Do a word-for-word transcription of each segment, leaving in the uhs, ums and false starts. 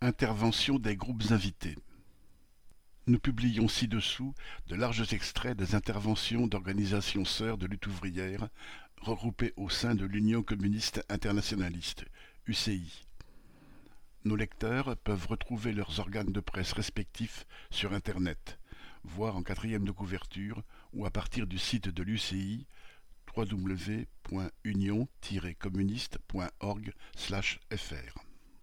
Intervention des groupes invités. Nous publions ci-dessous de larges extraits des interventions d'organisations sœurs de lutte ouvrière regroupées au sein de l'Union communiste internationaliste, U C I. Nos lecteurs peuvent retrouver leurs organes de presse respectifs sur Internet, voire en quatrième de couverture ou à partir du site de l'U C I w w w point union tiret communiste point org slash f r.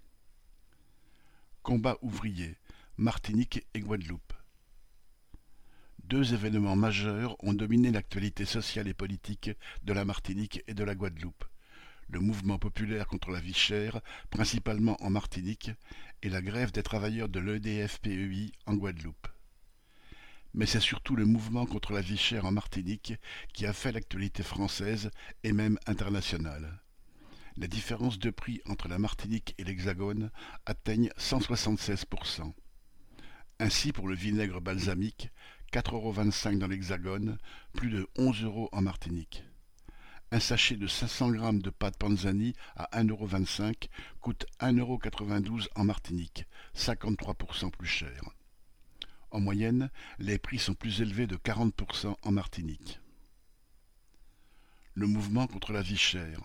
Combat ouvrier, Martinique et Guadeloupe. Deux événements majeurs ont dominé l'actualité sociale et politique de la Martinique et de la Guadeloupe. Le mouvement populaire contre la vie chère, principalement en Martinique, et la grève des travailleurs de l'E D F P E I en Guadeloupe. Mais c'est surtout le mouvement contre la vie chère en Martinique qui a fait l'actualité française et même internationale. Les différences de prix entre la Martinique et l'Hexagone atteignent cent soixante-seize pour cent. Ainsi, pour le vinaigre balsamique, quatre euros vingt-cinq dans l'Hexagone, plus de onze euros en Martinique. Un sachet de cinq cents grammes de pâte panzani à un euro vingt-cinq coûte un euro quatre-vingt-douze en Martinique, cinquante-trois pour cent plus cher. En moyenne, les prix sont plus élevés de quarante pour cent en Martinique. Le mouvement contre la vie chère.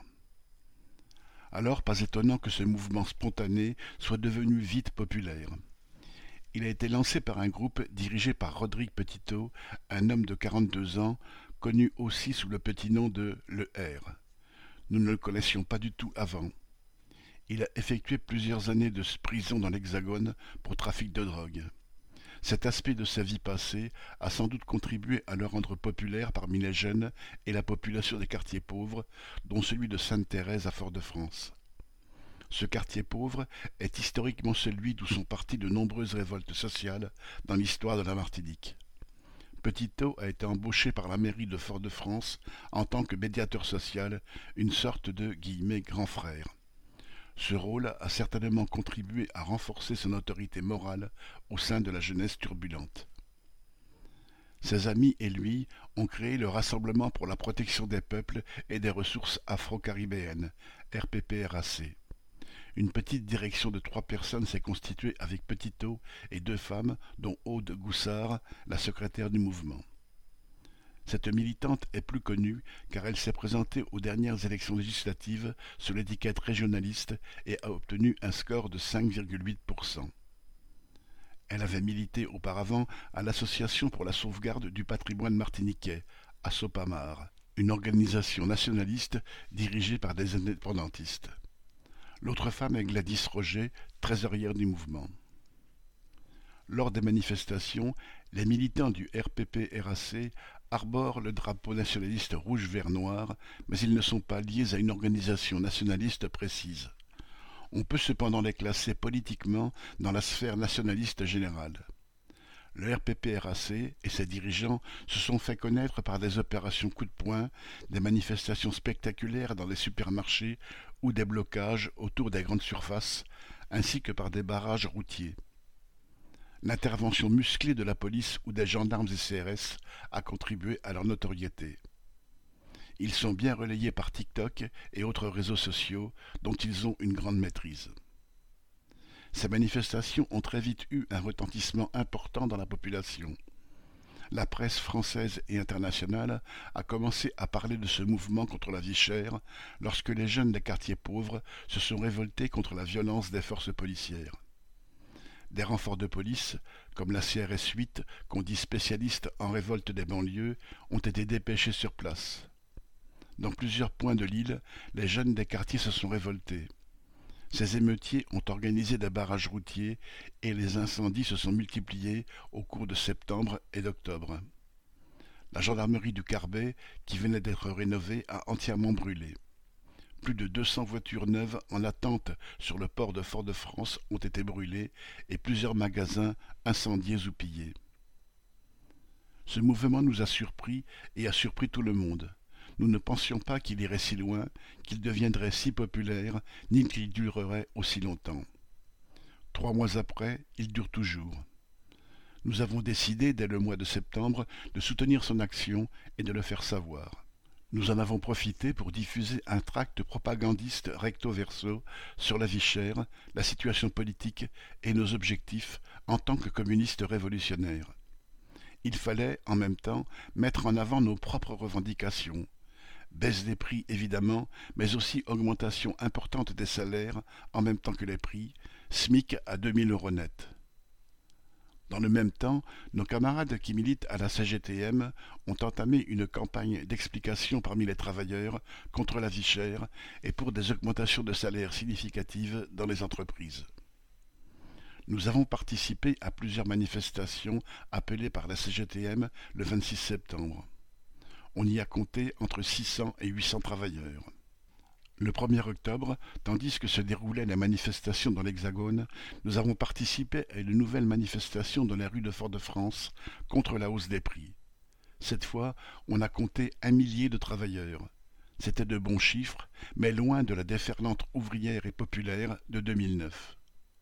Alors, pas étonnant que ce mouvement spontané soit devenu vite populaire. Il a été lancé par un groupe dirigé par Rodrigue Petitot, un homme de quarante-deux ans, connu aussi sous le petit nom de Le R. Nous ne le connaissions pas du tout avant. Il a effectué plusieurs années de prison dans l'Hexagone pour trafic de drogue. Cet aspect de sa vie passée a sans doute contribué à le rendre populaire parmi les jeunes et la population des quartiers pauvres, dont celui de Sainte-Thérèse à Fort-de-France. Ce quartier pauvre est historiquement celui d'où sont parties de nombreuses révoltes sociales dans l'histoire de la Martinique. Petitot a été embauché par la mairie de Fort-de-France en tant que médiateur social, une sorte de guillemets, grand frère. Ce rôle a certainement contribué à renforcer son autorité morale au sein de la jeunesse turbulente. Ses amis et lui ont créé le Rassemblement pour la protection des peuples et des ressources afro-caribéennes, R P P R A C. Une petite direction de trois personnes s'est constituée avec Petitot et deux femmes, dont Aude Goussard, la secrétaire du mouvement. Cette militante est plus connue car elle s'est présentée aux dernières élections législatives sous l'étiquette régionaliste et a obtenu un score de cinq virgule huit pour cent. Elle avait milité auparavant à l'Association pour la sauvegarde du patrimoine martiniquais, ASSOPAMAR, une organisation nationaliste dirigée par des indépendantistes. L'autre femme est Gladys Roger, trésorière du mouvement. Lors des manifestations, les militants du R P P R A C arborent le drapeau nationaliste rouge-vert-noir, mais ils ne sont pas liés à une organisation nationaliste précise. On peut cependant les classer politiquement dans la sphère nationaliste générale. Le R P P R A C et ses dirigeants se sont fait connaître par des opérations coup de poing, des manifestations spectaculaires dans les supermarchés ou des blocages autour des grandes surfaces, ainsi que par des barrages routiers. L'intervention musclée de la police ou des gendarmes et C R S a contribué à leur notoriété. Ils sont bien relayés par TikTok et autres réseaux sociaux dont ils ont une grande maîtrise. Ces manifestations ont très vite eu un retentissement important dans la population. La presse française et internationale a commencé à parler de ce mouvement contre la vie chère lorsque les jeunes des quartiers pauvres se sont révoltés contre la violence des forces policières. Des renforts de police, comme la C R S huit, qu'on dit spécialiste en révolte des banlieues, ont été dépêchés sur place. Dans plusieurs points de l'île, les jeunes des quartiers se sont révoltés. Ces émeutiers ont organisé des barrages routiers et les incendies se sont multipliés au cours de septembre et d'octobre. La gendarmerie du Carbet, qui venait d'être rénovée, a entièrement brûlé. Plus de deux cents voitures neuves en attente sur le port de Fort-de-France ont été brûlées et plusieurs magasins incendiés ou pillés. Ce mouvement nous a surpris et a surpris tout le monde. Nous ne pensions pas qu'il irait si loin, qu'il deviendrait si populaire, ni qu'il durerait aussi longtemps. Trois mois après, il dure toujours. Nous avons décidé, dès le mois de septembre, de soutenir son action et de le faire savoir. Nous en avons profité pour diffuser un tract propagandiste recto verso sur la vie chère, la situation politique et nos objectifs en tant que communistes révolutionnaires. Il fallait, en même temps, mettre en avant nos propres revendications. Baisse des prix évidemment, mais aussi augmentation importante des salaires en même temps que les prix, SMIC à deux mille euros net. Dans le même temps, nos camarades qui militent à la C G T M ont entamé une campagne d'explication parmi les travailleurs contre la vie chère et pour des augmentations de salaires significatives dans les entreprises. Nous avons participé à plusieurs manifestations appelées par la C G T M le vingt-six septembre. On y a compté entre six cents et huit cents travailleurs. Le premier octobre, tandis que se déroulaient les manifestations dans l'Hexagone, nous avons participé à une nouvelle manifestation dans les rues de Fort-de-France contre la hausse des prix. Cette fois, on a compté un millier de travailleurs. C'était de bons chiffres, mais loin de la déferlante ouvrière et populaire de deux mille neuf.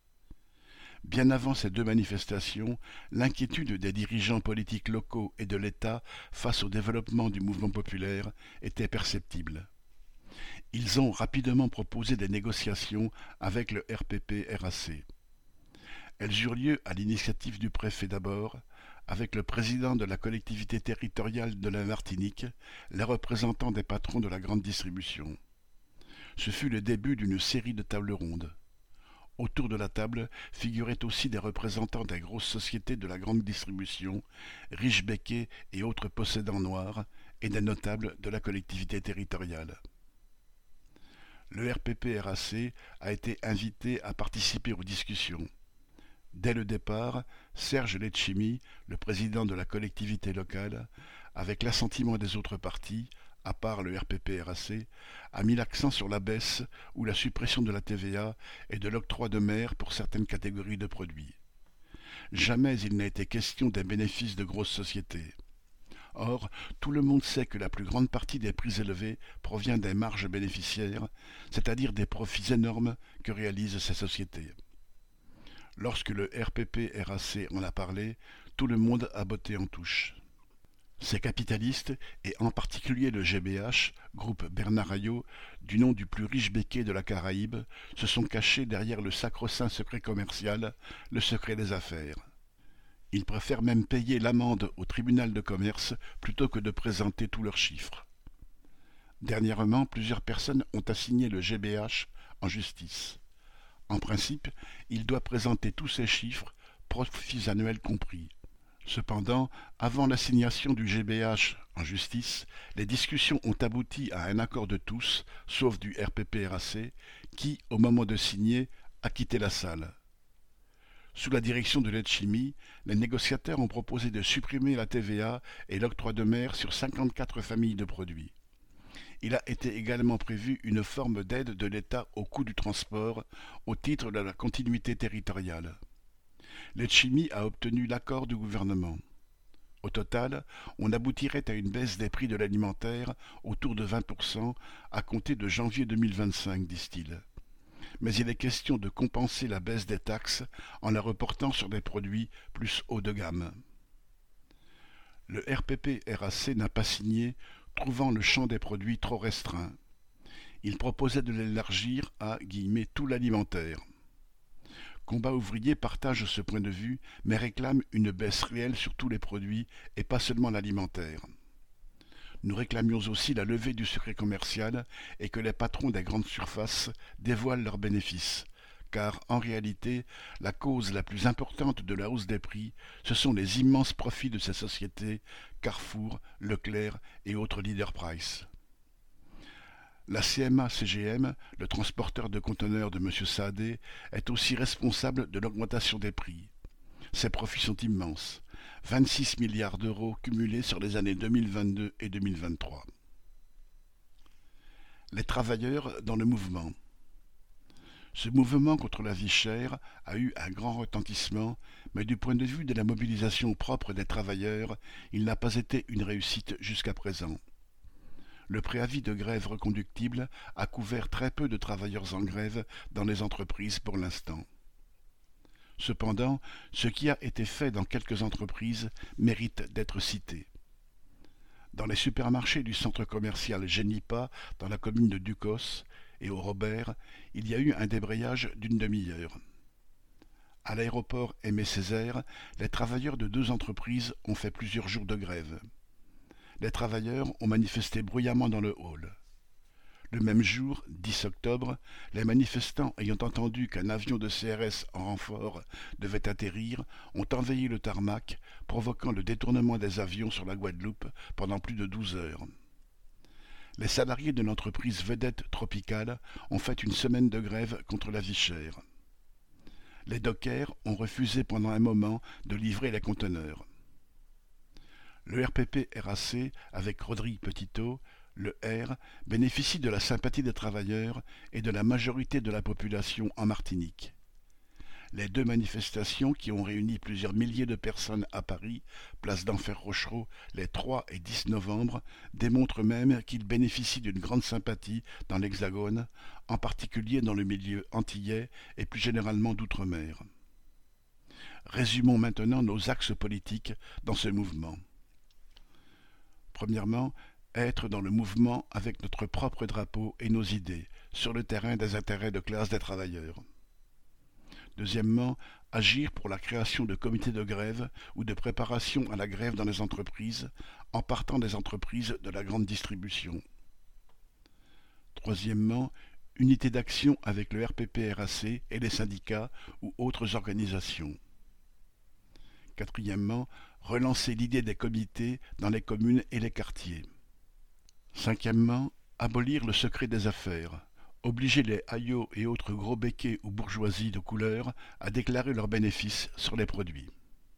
Bien avant ces deux manifestations, l'inquiétude des dirigeants politiques locaux et de l'État face au développement du mouvement populaire était perceptible. Ils ont rapidement proposé des négociations avec le R P P R A C. Elles eurent lieu à l'initiative du préfet d'abord, avec le président de la collectivité territoriale de la Martinique, les représentants des patrons de la grande distribution. Ce fut le début d'une série de tables rondes. Autour de la table figuraient aussi des représentants des grosses sociétés de la grande distribution, riches becquets et autres possédants noirs, et des notables de la collectivité territoriale. Le R P P R A C a été invité à participer aux discussions. Dès le départ, Serge Letchimy, le président de la collectivité locale, avec l'assentiment des autres partis, à part le R P P R A C, a mis l'accent sur la baisse ou la suppression de la T V A et de l'octroi de mer pour certaines catégories de produits. Jamais il n'a été question des bénéfices de grosses sociétés. Or, tout le monde sait que la plus grande partie des prix élevés provient des marges bénéficiaires, c'est-à-dire des profits énormes que réalisent ces sociétés. Lorsque le R P P R A C en a parlé, tout le monde a botté en touche. Ces capitalistes, et en particulier le G B H, groupe Bernard Ayot, du nom du plus riche becquet de la Caraïbe, se sont cachés derrière le sacro-saint secret commercial, le secret des affaires. Ils préfèrent même payer l'amende au tribunal de commerce plutôt que de présenter tous leurs chiffres. Dernièrement, plusieurs personnes ont assigné le G B H en justice. En principe, il doit présenter tous ses chiffres, profits annuels compris. Cependant, avant l'assignation du G B H en justice, les discussions ont abouti à un accord de tous, sauf du R P P R A C, qui, au moment de signer, a quitté la salle. Sous la direction de Letchimy, les négociateurs ont proposé de supprimer la T V A et l'octroi de mer sur cinquante-quatre familles de produits. Il a été également prévu une forme d'aide de l'État au coût du transport au titre de la continuité territoriale. Letchimy a obtenu l'accord du gouvernement. Au total, on aboutirait à une baisse des prix de l'alimentaire autour de vingt pour cent à compter de janvier deux mille vingt-cinq, disent-ils. Mais il est question de compenser la baisse des taxes en la reportant sur des produits plus haut de gamme. Le R P P R A C n'a pas signé, trouvant le champ des produits trop restreint. Il proposait de l'élargir à guillemets, tout l'alimentaire. Combat ouvrier partage ce point de vue, mais réclame une baisse réelle sur tous les produits et pas seulement l'alimentaire. Nous réclamions aussi la levée du secret commercial et que les patrons des grandes surfaces dévoilent leurs bénéfices, car en réalité, la cause la plus importante de la hausse des prix, ce sont les immenses profits de ces sociétés, Carrefour, Leclerc et autres leaders price. La C M A C G M, le transporteur de conteneurs de M. Saadé, est aussi responsable de l'augmentation des prix. Ses profits sont immenses, vingt-six milliards d'euros cumulés sur les années deux mille vingt-deux et deux mille vingt-trois. Les travailleurs dans le mouvement. Ce mouvement contre la vie chère a eu un grand retentissement, mais du point de vue de la mobilisation propre des travailleurs, il n'a pas été une réussite jusqu'à présent. Le préavis de grève reconductible a couvert très peu de travailleurs en grève dans les entreprises pour l'instant. Cependant, ce qui a été fait dans quelques entreprises mérite d'être cité. Dans les supermarchés du centre commercial Génipa, dans la commune de Ducos, et au Robert, il y a eu un débrayage d'une demi-heure. À l'aéroport Aimé Césaire, les travailleurs de deux entreprises ont fait plusieurs jours de grève. Les travailleurs ont manifesté bruyamment dans le hall. Le même jour, dix octobre, les manifestants ayant entendu qu'un avion de C R S en renfort devait atterrir ont envahi le tarmac, provoquant le détournement des avions sur la Guadeloupe pendant plus de douze heures. Les salariés de l'entreprise Vedette Tropicale ont fait une semaine de grève contre la vie chère. Les dockers ont refusé pendant un moment de livrer les conteneurs. Le R P P R A C, avec Rodrigue Petitot, le R, bénéficie de la sympathie des travailleurs et de la majorité de la population en Martinique. Les deux manifestations qui ont réuni plusieurs milliers de personnes à Paris, place d'Enfer Rochereau, les trois et dix novembre, démontrent même qu'ils bénéficient d'une grande sympathie dans l'Hexagone, en particulier dans le milieu antillais et plus généralement d'outre-mer. Résumons maintenant nos axes politiques dans ce mouvement. Premièrement, être dans le mouvement avec notre propre drapeau et nos idées, sur le terrain des intérêts de classe des travailleurs. Deuxièmement, agir pour la création de comités de grève ou de préparation à la grève dans les entreprises, en partant des entreprises de la grande distribution. Troisièmement, unité d'action avec le R P P R A C et les syndicats ou autres organisations. Quatrièmement, relancer l'idée des comités dans les communes et les quartiers. Cinquièmement, abolir le secret des affaires, obliger les aïeux et autres gros béquets ou bourgeoisies de couleur à déclarer leurs bénéfices sur les produits.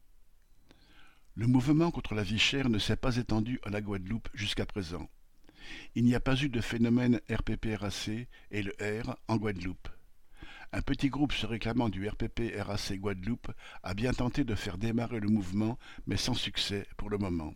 Le mouvement contre la vie chère ne s'est pas étendu à la Guadeloupe jusqu'à présent. Il n'y a pas eu de phénomène R P P R A C et le R en Guadeloupe. Un petit groupe se réclamant du R P P R A C Guadeloupe a bien tenté de faire démarrer le mouvement, mais sans succès pour le moment.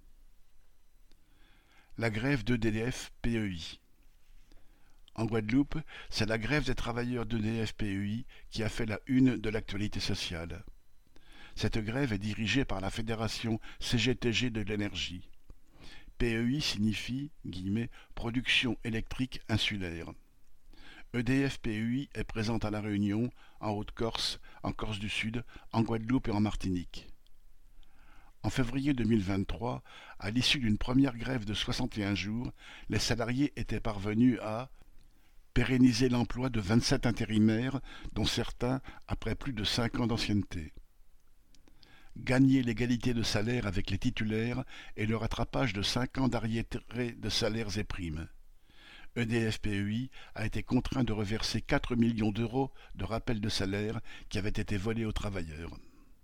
La grève d'E D F P E I. En Guadeloupe, c'est la grève des travailleurs d'E D F P E I qui a fait la une de l'actualité sociale. Cette grève est dirigée par la Fédération C G T G de l'énergie. P E I signifie, guillemets, production électrique insulaire. E D F P E I est présente à La Réunion, en Haute-Corse, en Corse du Sud, en Guadeloupe et en Martinique. En février deux mille vingt-trois, à l'issue d'une première grève de soixante et un jours, les salariés étaient parvenus à pérenniser l'emploi de vingt-sept intérimaires, dont certains après plus de cinq ans d'ancienneté. Gagner l'égalité de salaire avec les titulaires et le rattrapage de cinq ans d'arriérés de salaires et primes. E D F P E I a été contraint de reverser quatre millions d'euros de rappel de salaire qui avaient été volés aux travailleurs.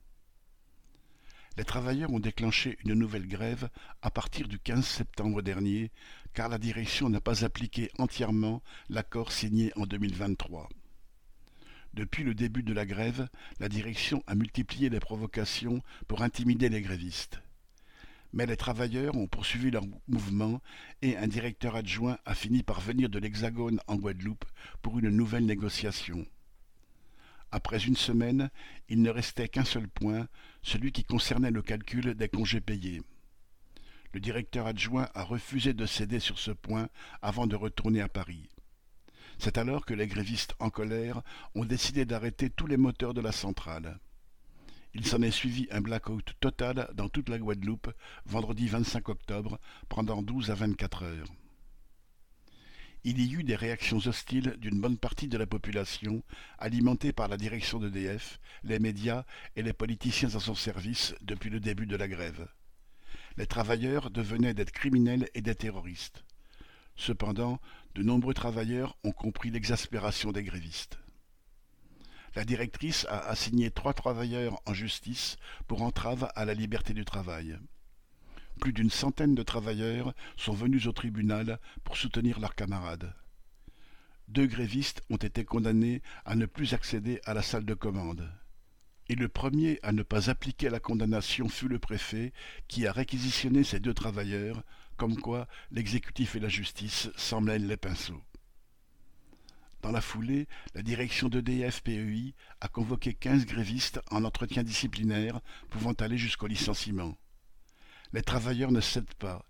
Les travailleurs ont déclenché une nouvelle grève à partir du quinze septembre dernier, car la direction n'a pas appliqué entièrement l'accord signé en deux mille vingt-trois. Depuis le début de la grève, la direction a multiplié les provocations pour intimider les grévistes. Mais les travailleurs ont poursuivi leur mouvement et un directeur adjoint a fini par venir de l'Hexagone en Guadeloupe pour une nouvelle négociation. Après une semaine, il ne restait qu'un seul point, celui qui concernait le calcul des congés payés. Le directeur adjoint a refusé de céder sur ce point avant de retourner à Paris. C'est alors que les grévistes en colère ont décidé d'arrêter tous les moteurs de la centrale. Il s'en est suivi un blackout total dans toute la Guadeloupe, vendredi vingt-cinq octobre, pendant douze à vingt-quatre heures. Il y eut des réactions hostiles d'une bonne partie de la population, alimentées par la direction d'E D F, les médias et les politiciens à son service depuis le début de la grève. Les travailleurs devenaient des criminels et des terroristes. Cependant, de nombreux travailleurs ont compris l'exaspération des grévistes. La directrice a assigné trois travailleurs en justice pour entrave à la liberté du travail. Plus d'une centaine de travailleurs sont venus au tribunal pour soutenir leurs camarades. Deux grévistes ont été condamnés à ne plus accéder à la salle de commande. Et le premier à ne pas appliquer la condamnation fut le préfet, qui a réquisitionné ces deux travailleurs, comme quoi l'exécutif et la justice s'en mêlent les pinceaux. Dans la foulée, la direction d'E D F P E I a convoqué quinze grévistes en entretien disciplinaire pouvant aller jusqu'au licenciement. Les travailleurs ne cèdent pas.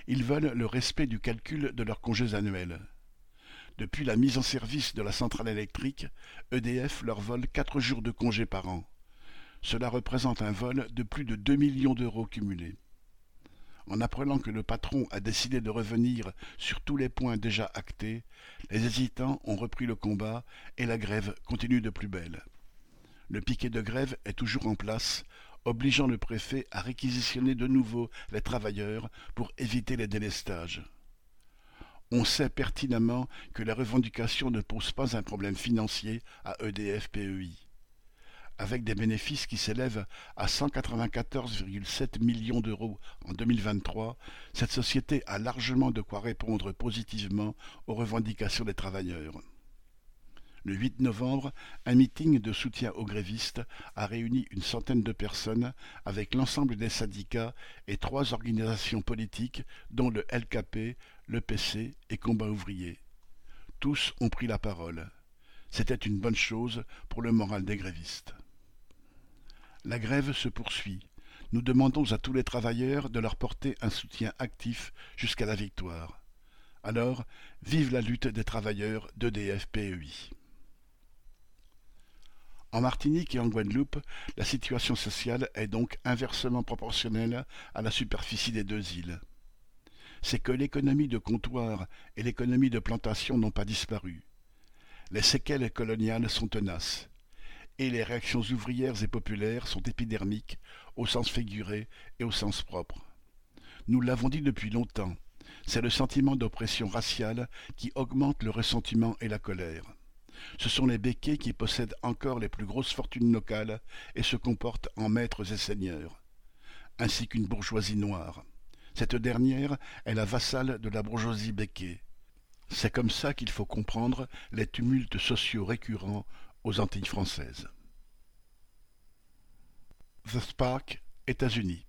Ils veulent le respect du calcul de leurs congés annuels. Depuis la mise en service de la centrale électrique, E D F leur vole quatre jours de congé par an. Cela représente un vol de plus de deux millions d'euros cumulés. En apprenant que le patron a décidé de revenir sur tous les points déjà actés, les hésitants ont repris le combat et la grève continue de plus belle. Le piquet de grève est toujours en place, obligeant le préfet à réquisitionner de nouveau les travailleurs pour éviter les délestages. On sait pertinemment que la revendication ne pose pas un problème financier à E D F P E I. Avec des bénéfices qui s'élèvent à cent quatre-vingt-quatorze virgule sept millions d'euros en deux mille vingt-trois, cette société a largement de quoi répondre positivement aux revendications des travailleurs. Le huit novembre, un meeting de soutien aux grévistes a réuni une centaine de personnes avec l'ensemble des syndicats et trois organisations politiques dont le L K P, le P C et Combat ouvrier. Tous ont pris la parole. C'était une bonne chose pour le moral des grévistes. La grève se poursuit. Nous demandons à tous les travailleurs de leur porter un soutien actif jusqu'à la victoire. Alors, vive la lutte des travailleurs d'E D F P E I. En Martinique et en Guadeloupe, la situation sociale est donc inversement proportionnelle à la superficie des deux îles. C'est que l'économie de comptoir et l'économie de plantation n'ont pas disparu. Les séquelles coloniales sont tenaces. Et les réactions ouvrières et populaires sont épidermiques, au sens figuré et au sens propre. Nous l'avons dit depuis longtemps, c'est le sentiment d'oppression raciale qui augmente le ressentiment et la colère. Ce sont les béquets qui possèdent encore les plus grosses fortunes locales et se comportent en maîtres et seigneurs, ainsi qu'une bourgeoisie noire. Cette dernière est la vassale de la bourgeoisie béquet. C'est comme ça qu'il faut comprendre les tumultes sociaux récurrents aux Antilles françaises. The Spark, États-Unis.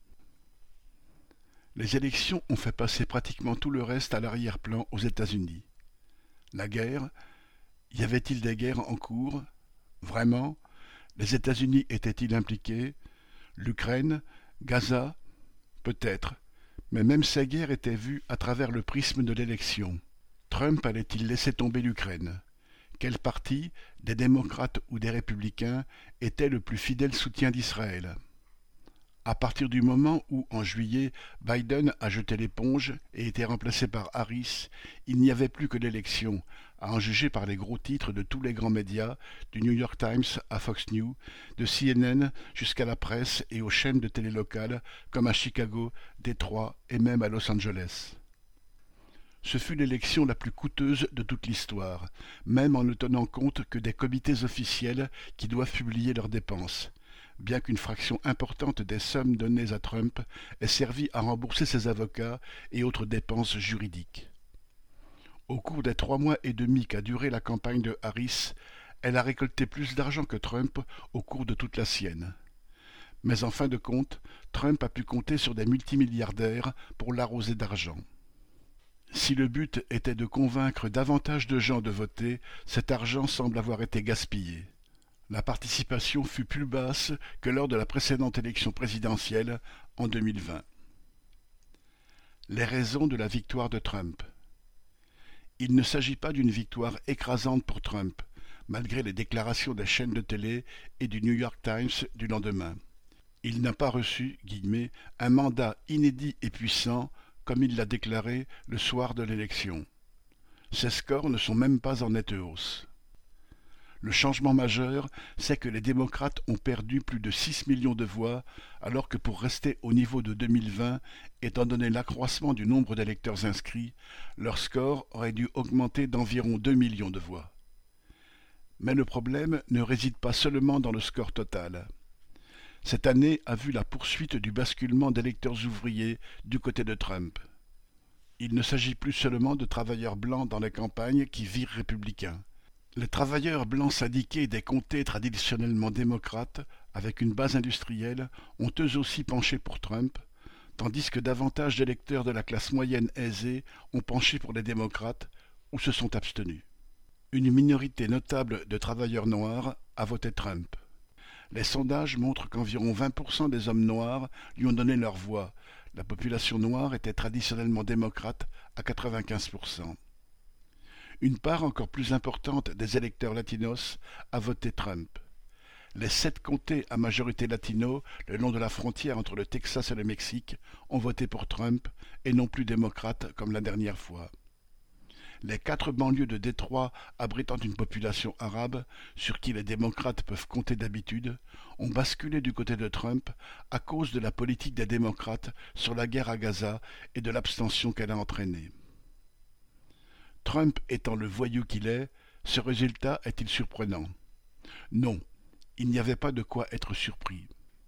Les élections ont fait passer pratiquement tout le reste à l'arrière-plan aux États-Unis. La guerre, y avait-il des guerres en cours? Vraiment? Les États-Unis étaient-ils impliqués? L'Ukraine? Gaza? Peut-être, mais même ces guerres étaient vues à travers le prisme de l'élection. Trump allait-il laisser tomber l'Ukraine? Quel parti, des démocrates ou des républicains, était le plus fidèle soutien d'Israël? À partir du moment où, en juillet, Biden a jeté l'éponge et été remplacé par Harris, il n'y avait plus que l'élection, à en juger par les gros titres de tous les grands médias, du New York Times à Fox News, de C N N jusqu'à la presse et aux chaînes de télé locales comme à Chicago, Détroit et même à Los Angeles. Ce fut l'élection la plus coûteuse de toute l'histoire, même en ne tenant compte que des comités officiels qui doivent publier leurs dépenses, bien qu'une fraction importante des sommes données à Trump ait servi à rembourser ses avocats et autres dépenses juridiques. Au cours des trois mois et demi qu'a duré la campagne de Harris, elle a récolté plus d'argent que Trump au cours de toute la sienne. Mais en fin de compte, Trump a pu compter sur des multimilliardaires pour l'arroser d'argent. Si le but était de convaincre davantage de gens de voter, cet argent semble avoir été gaspillé. La participation fut plus basse que lors de la précédente élection présidentielle en deux mille vingt. Les raisons de la victoire de Trump. Il ne s'agit pas d'une victoire écrasante pour Trump, malgré les déclarations des chaînes de télé et du New York Times du lendemain. Il n'a pas reçu, guillemets, un mandat inédit et puissant, comme il l'a déclaré le soir de l'élection. Ses scores ne sont même pas en nette hausse. Le changement majeur, c'est que les démocrates ont perdu plus de six millions de voix, alors que pour rester au niveau de deux mille vingt, étant donné l'accroissement du nombre d'électeurs inscrits, leur score aurait dû augmenter d'environ deux millions de voix. Mais le problème ne réside pas seulement dans le score total. Cette année a vu la poursuite du basculement d'électeurs ouvriers du côté de Trump. Il ne s'agit plus seulement de travailleurs blancs dans les campagnes qui virent républicains. Les travailleurs blancs syndiqués des comtés traditionnellement démocrates, avec une base industrielle, ont eux aussi penché pour Trump, tandis que davantage d'électeurs de la classe moyenne aisée ont penché pour les démocrates ou se sont abstenus. Une minorité notable de travailleurs noirs a voté Trump. Les sondages montrent qu'environ vingt pour cent des hommes noirs lui ont donné leur voix, La population noire était traditionnellement démocrate à quatre-vingt-quinze pour cent. Une part encore plus importante des électeurs latinos a voté Trump. Les sept comtés à majorité latino, le long de la frontière entre le Texas et le Mexique, ont voté pour Trump et non plus démocrate comme la dernière fois. Les quatre banlieues de Détroit, abritant une population arabe, sur qui les démocrates peuvent compter d'habitude, ont basculé du côté de Trump à cause de la politique des démocrates sur la guerre à Gaza et de l'abstention qu'elle a entraînée. Trump étant le voyou qu'il est, ce résultat est-il surprenant? Non, il n'y avait pas de quoi être surpris.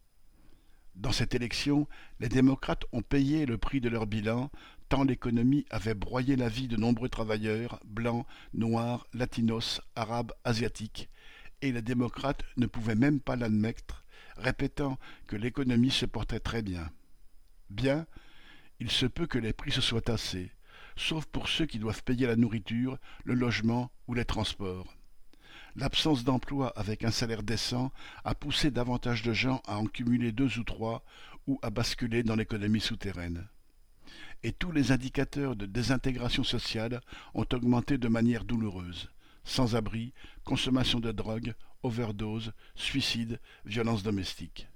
Dans cette élection, les démocrates ont payé le prix de leur bilan, tant l'économie avait broyé la vie de nombreux travailleurs, blancs, noirs, latinos, arabes, asiatiques, et les démocrates ne pouvaient même pas l'admettre, répétant que l'économie se portait très bien. Bien, il se peut que les prix se soient tassés, sauf pour ceux qui doivent payer la nourriture, le logement ou les transports. L'absence d'emploi avec un salaire décent a poussé davantage de gens à en cumuler deux ou trois ou à basculer dans l'économie souterraine. Et tous les indicateurs de désintégration sociale ont augmenté de manière douloureuse. Sans-abri, consommation de drogue, overdose, suicide, violence domestique.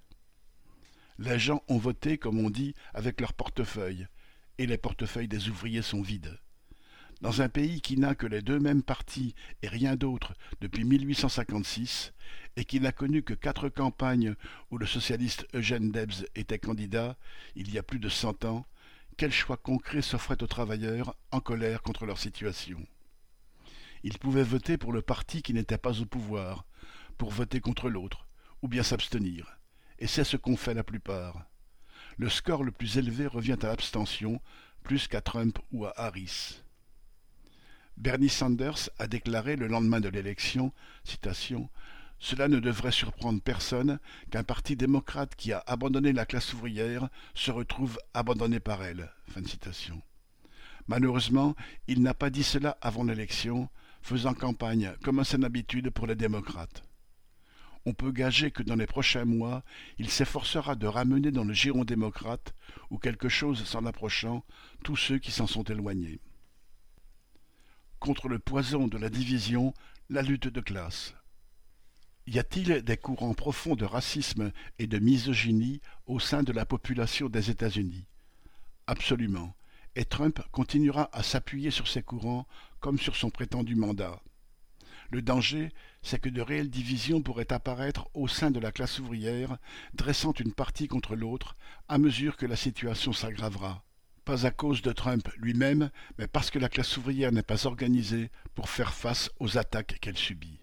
Les gens ont voté, comme on dit, avec leur portefeuille, et les portefeuilles des ouvriers sont vides. Dans un pays qui n'a que les deux mêmes partis et rien d'autre depuis mille huit cent cinquante-six, et qui n'a connu que quatre campagnes où le socialiste Eugène Debs était candidat, il y a plus de cent ans, quel choix concret s'offrait aux travailleurs en colère contre leur situation? Ils pouvaient voter pour le parti qui n'était pas au pouvoir, pour voter contre l'autre, ou bien s'abstenir, et c'est ce qu'ont fait la plupart. Le score le plus élevé revient à l'abstention, plus qu'à Trump ou à Harris. Bernie Sanders a déclaré le lendemain de l'élection, citation, « Cela ne devrait surprendre personne qu'un parti démocrate qui a abandonné la classe ouvrière se retrouve abandonné par elle. » Fin de citation. Malheureusement, il n'a pas dit cela avant l'élection, faisant campagne comme à son habitude pour les démocrates. On peut gager que dans les prochains mois, il s'efforcera de ramener dans le giron démocrate, ou quelque chose s'en approchant, tous ceux qui s'en sont éloignés. Contre le poison de la division, la lutte de classe. Y a-t-il des courants profonds de racisme et de misogynie au sein de la population des États-Unis? Absolument, et Trump continuera à s'appuyer sur ces courants comme sur son prétendu mandat. Le danger, c'est que de réelles divisions pourraient apparaître au sein de la classe ouvrière, dressant une partie contre l'autre à mesure que la situation s'aggravera. Pas à cause de Trump lui-même, mais parce que la classe ouvrière n'est pas organisée pour faire face aux attaques qu'elle subit.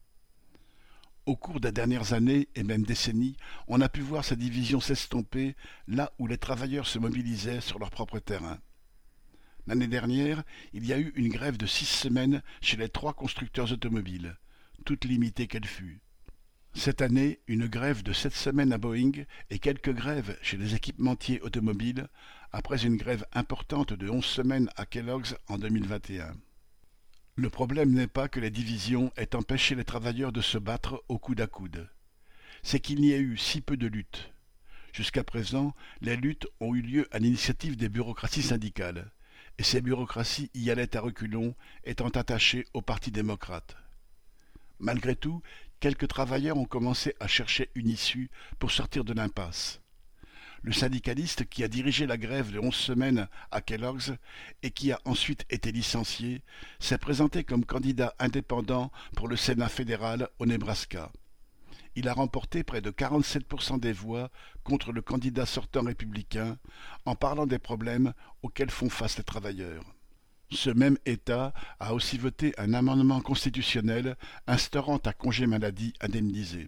Au cours des dernières années et même décennies, on a pu voir ces divisions s'estomper là où les travailleurs se mobilisaient sur leur propre terrain. L'année dernière, il y a eu une grève de six semaines chez les trois constructeurs automobiles, toute limitée qu'elle fût. Cette année, une grève de sept semaines à Boeing et quelques grèves chez les équipementiers automobiles, après une grève importante de onze semaines à Kellogg's en deux mille vingt et un. Le problème n'est pas que les divisions aient empêché les travailleurs de se battre au coude à coude. C'est qu'il n'y a eu si peu de luttes. Jusqu'à présent, les luttes ont eu lieu à l'initiative des bureaucraties syndicales, et ces bureaucraties y allaient à reculons, étant attachées au Parti démocrate. Malgré tout, quelques travailleurs ont commencé à chercher une issue pour sortir de l'impasse. Le syndicaliste qui a dirigé la grève de onze semaines à Kellogg's et qui a ensuite été licencié s'est présenté comme candidat indépendant pour le Sénat fédéral au Nebraska. Il a remporté près de quarante-sept pour cent des voix contre le candidat sortant républicain en parlant des problèmes auxquels font face les travailleurs. Ce même État a aussi voté un amendement constitutionnel instaurant un congé maladie indemnisé.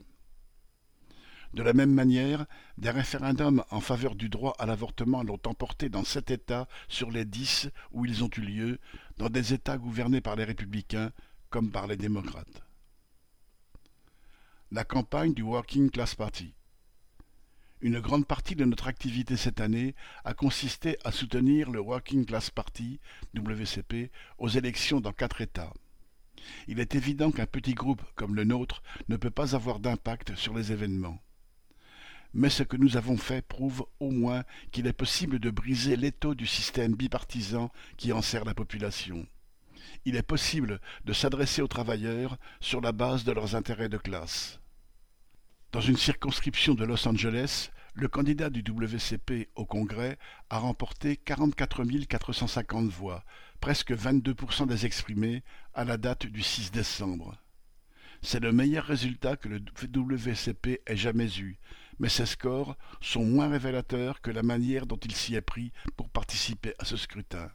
De la même manière, des référendums en faveur du droit à l'avortement l'ont emporté dans sept États sur les dix où ils ont eu lieu, dans des États gouvernés par les républicains comme par les démocrates. La campagne du Working Class Party. Une grande partie de notre activité cette année a consisté à soutenir le Working Class Party, W C P, aux élections dans quatre États. Il est évident qu'un petit groupe comme le nôtre ne peut pas avoir d'impact sur les événements. Mais ce que nous avons fait prouve au moins qu'il est possible de briser l'étau du système bipartisan qui enserre la population. Il est possible de s'adresser aux travailleurs sur la base de leurs intérêts de classe. Dans une circonscription de Los Angeles, le candidat du W C P au Congrès a remporté quarante-quatre mille quatre cent cinquante voix, presque vingt-deux pour cent des exprimés, à la date du six décembre. C'est le meilleur résultat que le W C P ait jamais eu, mais ces scores sont moins révélateurs que la manière dont il s'y est pris pour participer à ce scrutin.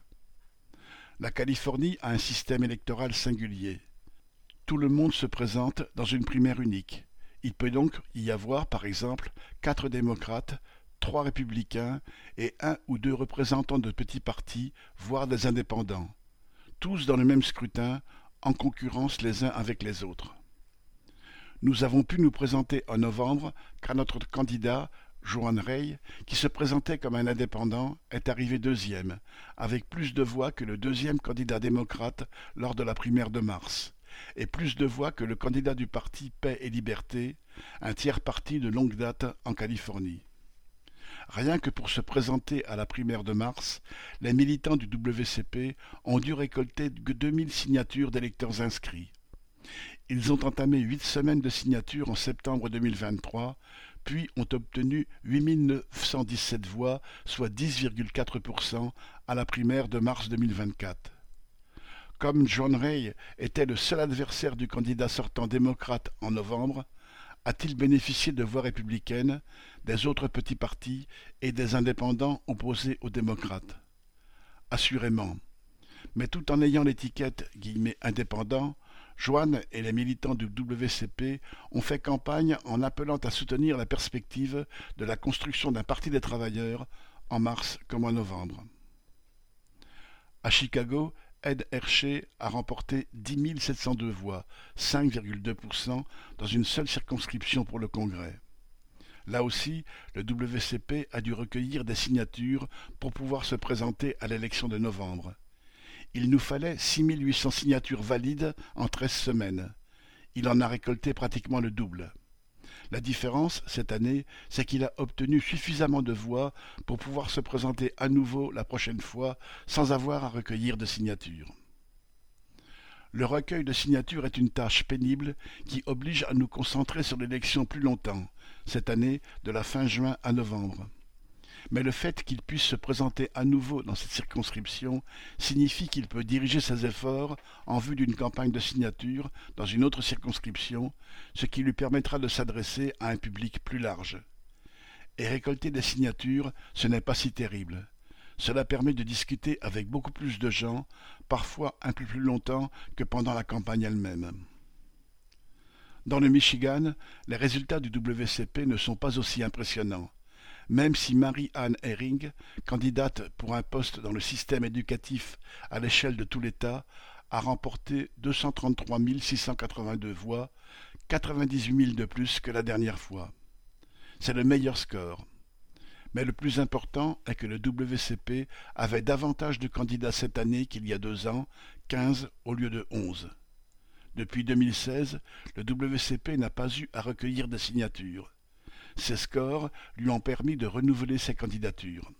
La Californie a un système électoral singulier. Tout le monde se présente dans une primaire unique. Il peut donc y avoir, par exemple, quatre démocrates, trois républicains et un ou deux représentants de petits partis, voire des indépendants, tous dans le même scrutin, en concurrence les uns avec les autres. Nous avons pu nous présenter en novembre car notre candidat, Joan Rey, qui se présentait comme un indépendant, est arrivé deuxième, avec plus de voix que le deuxième candidat démocrate lors de la primaire de mars, et plus de voix que le candidat du parti Paix et Liberté, un tiers-parti de longue date en Californie. Rien que pour se présenter à la primaire de mars, les militants du W C P ont dû récolter deux mille signatures d'électeurs inscrits. Ils ont entamé huit semaines de signatures en septembre deux mille vingt-trois, puis ont obtenu huit mille neuf cent dix-sept voix, soit dix virgule quatre pour cent, à la primaire de mars deux mille vingt-quatre. Comme Joan Rey était le seul adversaire du candidat sortant démocrate en novembre, a-t-il bénéficié de voix républicaines, des autres petits partis et des indépendants opposés aux démocrates? Assurément. Mais tout en ayant l'étiquette « indépendant », Joan et les militants du W C P ont fait campagne en appelant à soutenir la perspective de la construction d'un parti des travailleurs en mars comme en novembre. À Chicago, Ed Hershey a remporté dix mille sept cent deux voix, cinq virgule deux pour cent, dans une seule circonscription pour le Congrès. Là aussi, le W C P a dû recueillir des signatures pour pouvoir se présenter à l'élection de novembre. Il nous fallait six mille huit cents signatures valides en treize semaines. Il en a récolté pratiquement le double. La différence, cette année, c'est qu'il a obtenu suffisamment de voix pour pouvoir se présenter à nouveau la prochaine fois sans avoir à recueillir de signatures. Le recueil de signatures est une tâche pénible qui oblige à nous concentrer sur l'élection plus longtemps, cette année de la fin juin à novembre. Mais le fait qu'il puisse se présenter à nouveau dans cette circonscription signifie qu'il peut diriger ses efforts en vue d'une campagne de signature dans une autre circonscription, ce qui lui permettra de s'adresser à un public plus large. Et récolter des signatures, ce n'est pas si terrible. Cela permet de discuter avec beaucoup plus de gens, parfois un peu plus longtemps que pendant la campagne elle-même. Dans le Michigan, les résultats du W C P ne sont pas aussi impressionnants. Même si Mary-Ann Herring, candidate pour un poste dans le système éducatif à l'échelle de tout l'État, a remporté deux cent trente-trois mille six cent quatre-vingt-deux voix, quatre-vingt-dix-huit mille de plus que la dernière fois. C'est le meilleur score. Mais le plus important est que le W C P avait davantage de candidats cette année qu'il y a deux ans, quinze au lieu de onze. Depuis deux mille seize, le W C P n'a pas eu à recueillir de signatures. Ces scores lui ont permis de renouveler ses candidatures.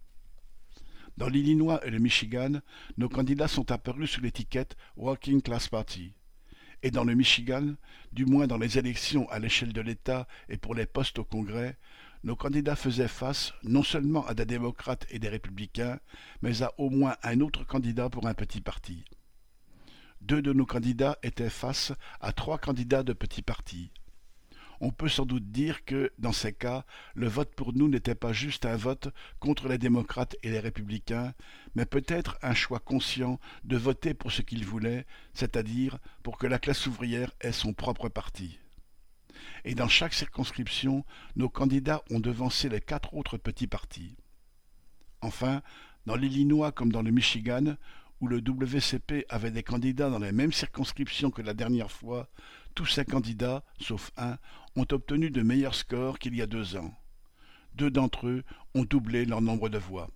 Dans l'Illinois et le Michigan, nos candidats sont apparus sous l'étiquette Working Class Party. Et dans le Michigan, du moins dans les élections à l'échelle de l'État et pour les postes au Congrès, nos candidats faisaient face non seulement à des démocrates et des républicains, mais à au moins un autre candidat pour un petit parti. Deux de nos candidats étaient face à trois candidats de petits partis. On peut sans doute dire que, dans ces cas, le vote pour nous n'était pas juste un vote contre les démocrates et les républicains, mais peut-être un choix conscient de voter pour ce qu'ils voulaient, c'est-à-dire pour que la classe ouvrière ait son propre parti. Et dans chaque circonscription, nos candidats ont devancé les quatre autres petits partis. Enfin, dans l'Illinois comme dans le Michigan, où le W C P avait des candidats dans les mêmes circonscriptions que la dernière fois, tous ces candidats, sauf un, ont obtenu de meilleurs scores qu'il y a deux ans. Deux d'entre eux ont doublé leur nombre de voix.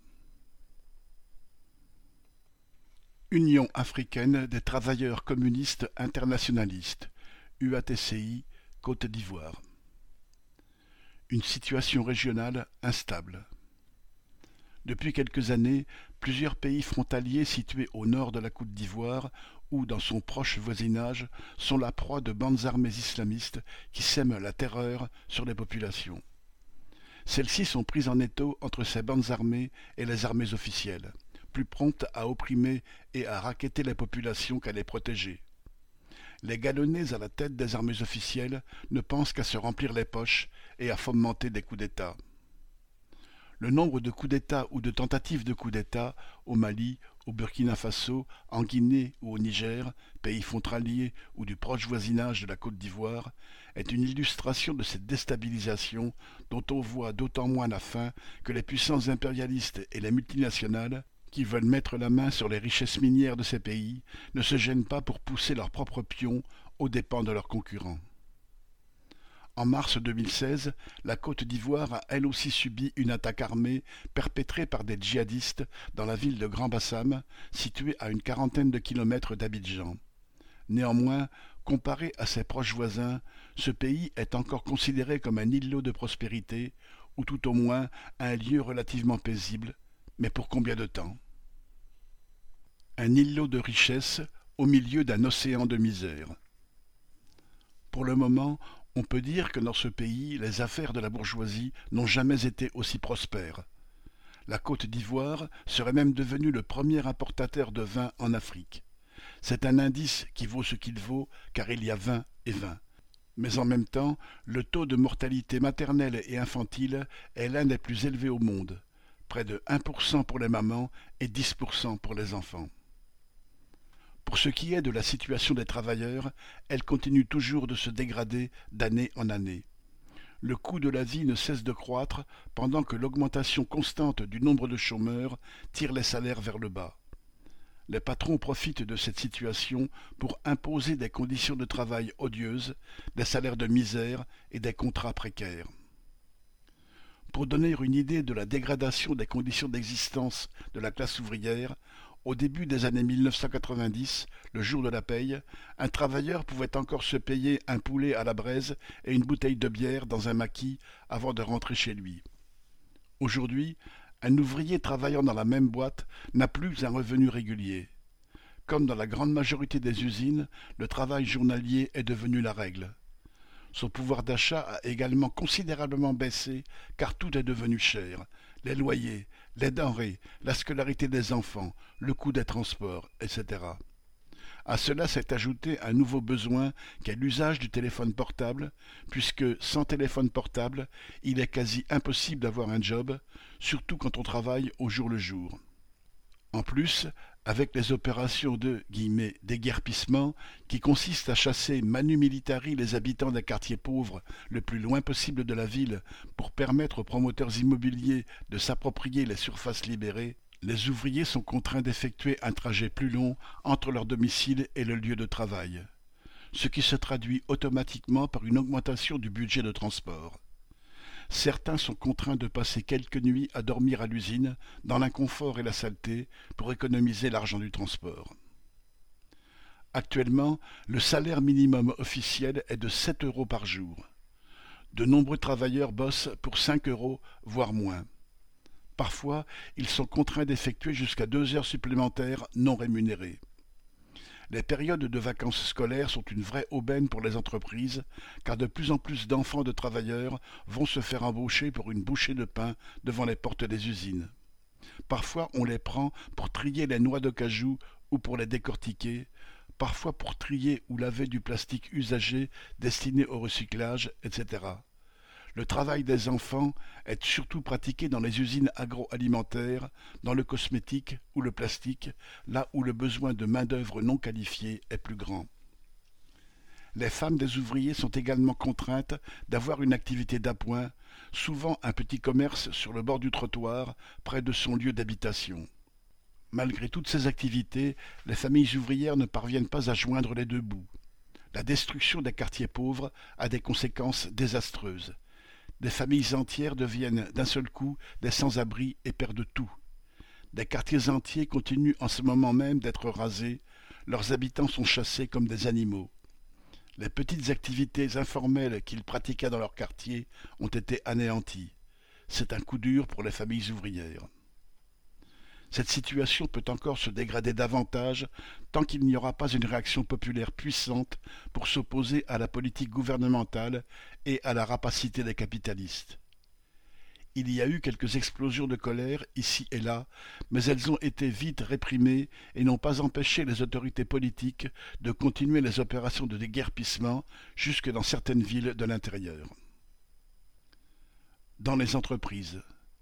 Union africaine des travailleurs communistes internationalistes, U A T C I, Côte d'Ivoire. une situation régionale instable. Depuis quelques années, plusieurs pays frontaliers situés au nord de la Côte d'Ivoire ou dans son proche voisinage sont la proie de bandes armées islamistes qui sèment la terreur sur les populations. Celles-ci sont prises en étau entre ces bandes armées et les armées officielles, plus promptes à opprimer et à racketter les populations qu'à les protéger. Les galonnés à la tête des armées officielles ne pensent qu'à se remplir les poches et à fomenter des coups d'État. Le nombre de coups d'État ou de tentatives de coups d'État au Mali, au Burkina Faso, en Guinée ou au Niger, pays frontaliers ou du proche voisinage de la Côte d'Ivoire, est une illustration de cette déstabilisation dont on voit d'autant moins la fin que les puissances impérialistes et les multinationales, qui veulent mettre la main sur les richesses minières de ces pays, ne se gênent pas pour pousser leurs propres pions aux dépens de leurs concurrents. En mars deux mille seize, la Côte d'Ivoire a elle aussi subi une attaque armée perpétrée par des djihadistes dans la ville de Grand Bassam, située à une quarantaine de kilomètres d'Abidjan. Néanmoins, comparé à ses proches voisins, ce pays est encore considéré comme un îlot de prospérité, ou tout au moins un lieu relativement paisible, mais pour combien de temps? Un îlot de richesse au milieu d'un océan de misère. Pour le moment, on peut dire que dans ce pays, les affaires de la bourgeoisie n'ont jamais été aussi prospères. La Côte d'Ivoire serait même devenue le premier importateur de vin en Afrique. C'est un indice qui vaut ce qu'il vaut, car il y a vin et vin. Mais en même temps, le taux de mortalité maternelle et infantile est l'un des plus élevés au monde, près de un pour cent pour les mamans et dix pour cent pour les enfants. Pour ce qui est de la situation des travailleurs, elle continue toujours de se dégrader d'année en année. Le coût de la vie ne cesse de croître pendant que l'augmentation constante du nombre de chômeurs tire les salaires vers le bas. Les patrons profitent de cette situation pour imposer des conditions de travail odieuses, des salaires de misère et des contrats précaires. Pour donner une idée de la dégradation des conditions d'existence de la classe ouvrière, au début des années mille neuf cent quatre-vingt-dix, le jour de la paye, un travailleur pouvait encore se payer un poulet à la braise et une bouteille de bière dans un maquis avant de rentrer chez lui. Aujourd'hui, un ouvrier travaillant dans la même boîte n'a plus un revenu régulier. Comme dans la grande majorité des usines, le travail journalier est devenu la règle. Son pouvoir d'achat a également considérablement baissé car tout est devenu cher. Les loyers, les denrées, la scolarité des enfants, le coût des transports, et cetera. À cela s'est ajouté un nouveau besoin qu'est l'usage du téléphone portable, puisque sans téléphone portable, il est quasi impossible d'avoir un job, surtout quand on travaille au jour le jour. En plus, avec les opérations de guillemets, déguerpissement qui consistent à chasser manu militari les habitants des quartiers pauvres le plus loin possible de la ville pour permettre aux promoteurs immobiliers de s'approprier les surfaces libérées, les ouvriers sont contraints d'effectuer un trajet plus long entre leur domicile et le lieu de travail, ce qui se traduit automatiquement par une augmentation du budget de transport. Certains sont contraints de passer quelques nuits à dormir à l'usine, dans l'inconfort et la saleté, pour économiser l'argent du transport. Actuellement, le salaire minimum officiel est de sept euros par jour. De nombreux travailleurs bossent pour cinq euros, voire moins. Parfois, ils sont contraints d'effectuer jusqu'à deux heures supplémentaires non rémunérées. Les périodes de vacances scolaires sont une vraie aubaine pour les entreprises, car de plus en plus d'enfants de travailleurs vont se faire embaucher pour une bouchée de pain devant les portes des usines. Parfois, on les prend pour trier les noix de cajou ou pour les décortiquer, parfois pour trier ou laver du plastique usagé destiné au recyclage, et cetera. Le travail des enfants est surtout pratiqué dans les usines agroalimentaires, dans le cosmétique ou le plastique, là où le besoin de main-d'œuvre non qualifiée est plus grand. Les femmes des ouvriers sont également contraintes d'avoir une activité d'appoint, souvent un petit commerce sur le bord du trottoir, près de son lieu d'habitation. Malgré toutes ces activités, les familles ouvrières ne parviennent pas à joindre les deux bouts. La destruction des quartiers pauvres a des conséquences désastreuses. Des familles entières deviennent d'un seul coup des sans-abri et perdent tout. Des quartiers entiers continuent en ce moment même d'être rasés, leurs habitants sont chassés comme des animaux. Les petites activités informelles qu'ils pratiquaient dans leur quartier ont été anéanties. C'est un coup dur pour les familles ouvrières. Cette situation peut encore se dégrader davantage tant qu'il n'y aura pas une réaction populaire puissante pour s'opposer à la politique gouvernementale et à la rapacité des capitalistes. Il y a eu quelques explosions de colère ici et là, mais elles ont été vite réprimées et n'ont pas empêché les autorités politiques de continuer les opérations de déguerpissement jusque dans certaines villes de l'intérieur. Dans les entreprises.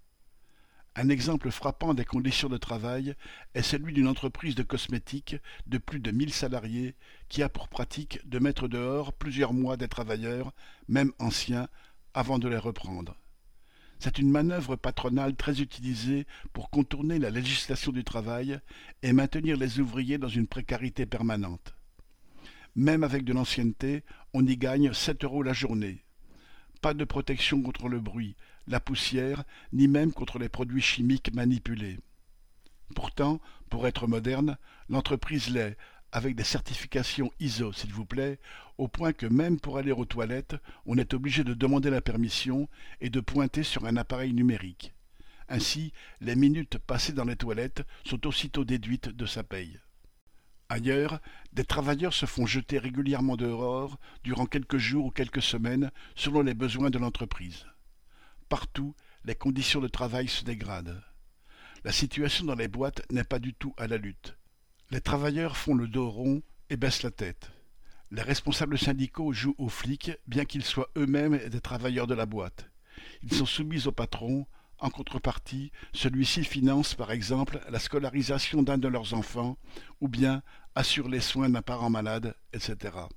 Un exemple frappant des conditions de travail est celui d'une entreprise de cosmétiques de plus de mille salariés qui a pour pratique de mettre dehors plusieurs mois des travailleurs, même anciens, avant de les reprendre. C'est une manœuvre patronale très utilisée pour contourner la législation du travail et maintenir les ouvriers dans une précarité permanente. Même avec de l'ancienneté, on y gagne sept euros la journée. Pas de protection contre le bruit, la poussière, ni même contre les produits chimiques manipulés. Pourtant, pour être moderne, l'entreprise l'est, avec des certifications I S O, s'il vous plaît, au point que même pour aller aux toilettes, on est obligé de demander la permission et de pointer sur un appareil numérique. Ainsi, les minutes passées dans les toilettes sont aussitôt déduites de sa paye. Ailleurs, des travailleurs se font jeter régulièrement dehors durant quelques jours ou quelques semaines selon les besoins de l'entreprise. Partout, les conditions de travail se dégradent. La situation dans les boîtes n'est pas du tout à la lutte. Les travailleurs font le dos rond et baissent la tête. Les responsables syndicaux jouent aux flics, bien qu'ils soient eux-mêmes des travailleurs de la boîte. Ils sont soumis au patron. En contrepartie, celui-ci finance par exemple la scolarisation d'un de leurs enfants ou bien assure les soins d'un parent malade, et cetera.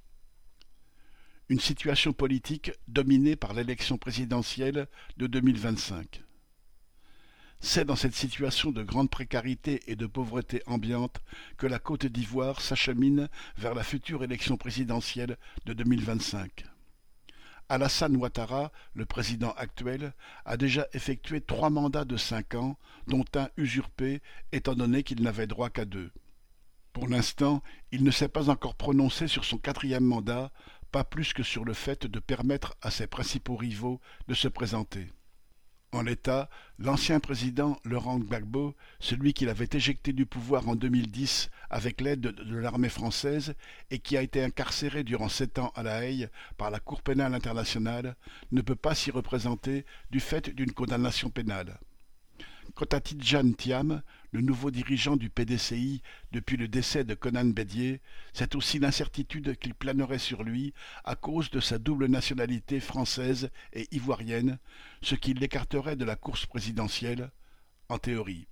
Une situation politique dominée par l'élection présidentielle de deux mille vingt-cinq. C'est dans cette situation de grande précarité et de pauvreté ambiante que la Côte d'Ivoire s'achemine vers la future élection présidentielle de deux mille vingt-cinq. Alassane Ouattara, le président actuel, a déjà effectué trois mandats de cinq ans, dont un usurpé, étant donné qu'il n'avait droit qu'à deux. Pour l'instant, il ne s'est pas encore prononcé sur son quatrième mandat, pas plus que sur le fait de permettre à ses principaux rivaux de se présenter. En l'état, l'ancien président Laurent Gbagbo, celui qui l'avait éjecté du pouvoir en deux mille dix avec l'aide de l'armée française et qui a été incarcéré durant sept ans à La Haye par la Cour pénale internationale, ne peut pas s'y représenter du fait d'une condamnation pénale. Quant à Tidjane Thiam, le nouveau dirigeant du P D C I depuis le décès de Konan Bédié, c'est aussi l'incertitude qu'il planerait sur lui à cause de sa double nationalité française et ivoirienne, ce qui l'écarterait de la course présidentielle, en théorie.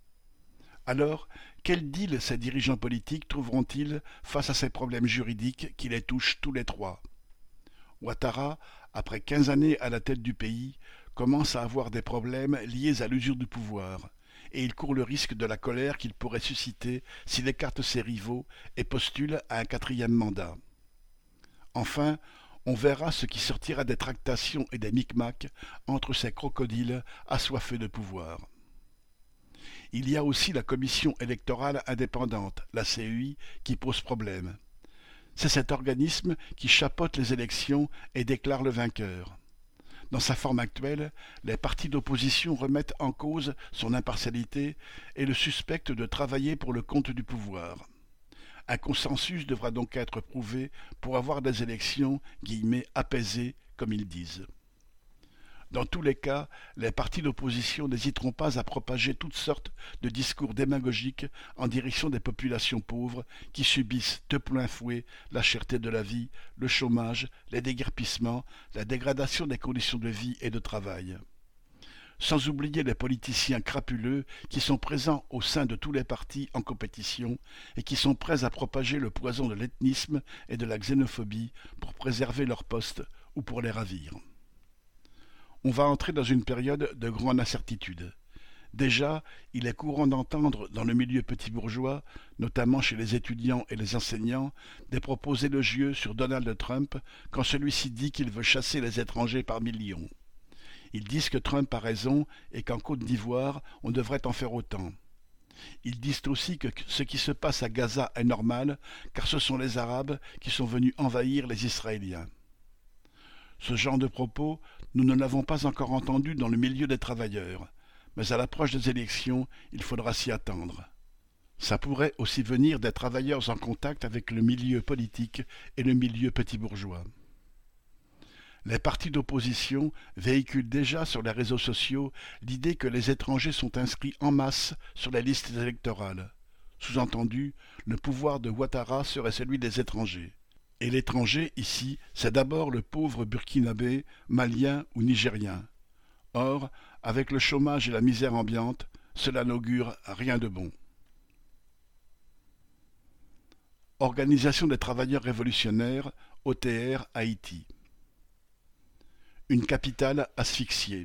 Alors, quel deal ces dirigeants politiques trouveront-ils face à ces problèmes juridiques qui les touchent tous les trois ? Ouattara, après quinze années à la tête du pays, commence à avoir des problèmes liés à l'usure du pouvoir, et il court le risque de la colère qu'il pourrait susciter s'il écarte ses rivaux et postule à un quatrième mandat. Enfin, on verra ce qui sortira des tractations et des micmacs entre ces crocodiles assoiffés de pouvoir. Il y a aussi la commission électorale indépendante, la C E I, qui pose problème. C'est cet organisme qui chapeaute les élections et déclare le vainqueur. Dans sa forme actuelle, les partis d'opposition remettent en cause son impartialité et le suspectent de travailler pour le compte du pouvoir. Un consensus devra donc être prouvé pour avoir des élections guillemets, apaisées, comme ils disent. Dans tous les cas, les partis d'opposition n'hésiteront pas à propager toutes sortes de discours démagogiques en direction des populations pauvres qui subissent de plein fouet la cherté de la vie, le chômage, les déguerpissements, la dégradation des conditions de vie et de travail. Sans oublier les politiciens crapuleux qui sont présents au sein de tous les partis en compétition et qui sont prêts à propager le poison de l'ethnisme et de la xénophobie pour préserver leur poste ou pour les ravir. On va entrer dans une période de grande incertitude. Déjà, il est courant d'entendre dans le milieu petit bourgeois, notamment chez les étudiants et les enseignants, des propos élogieux sur Donald Trump quand celui-ci dit qu'il veut chasser les étrangers par millions. Ils disent que Trump a raison et qu'en Côte d'Ivoire, on devrait en faire autant. Ils disent aussi que ce qui se passe à Gaza est normal, car ce sont les Arabes qui sont venus envahir les Israéliens. Ce genre de propos, nous ne l'avons pas encore entendu dans le milieu des travailleurs, mais à l'approche des élections, il faudra s'y attendre. Ça pourrait aussi venir des travailleurs en contact avec le milieu politique et le milieu petit bourgeois. Les partis d'opposition véhiculent déjà sur les réseaux sociaux l'idée que les étrangers sont inscrits en masse sur les listes électorales. Sous-entendu, le pouvoir de Ouattara serait celui des étrangers. Et l'étranger, ici, c'est d'abord le pauvre burkinabé, malien ou nigérien. Or, avec le chômage et la misère ambiante, cela n'augure rien de bon. Organisation des travailleurs révolutionnaires, O T R, Haïti. Une capitale asphyxiée.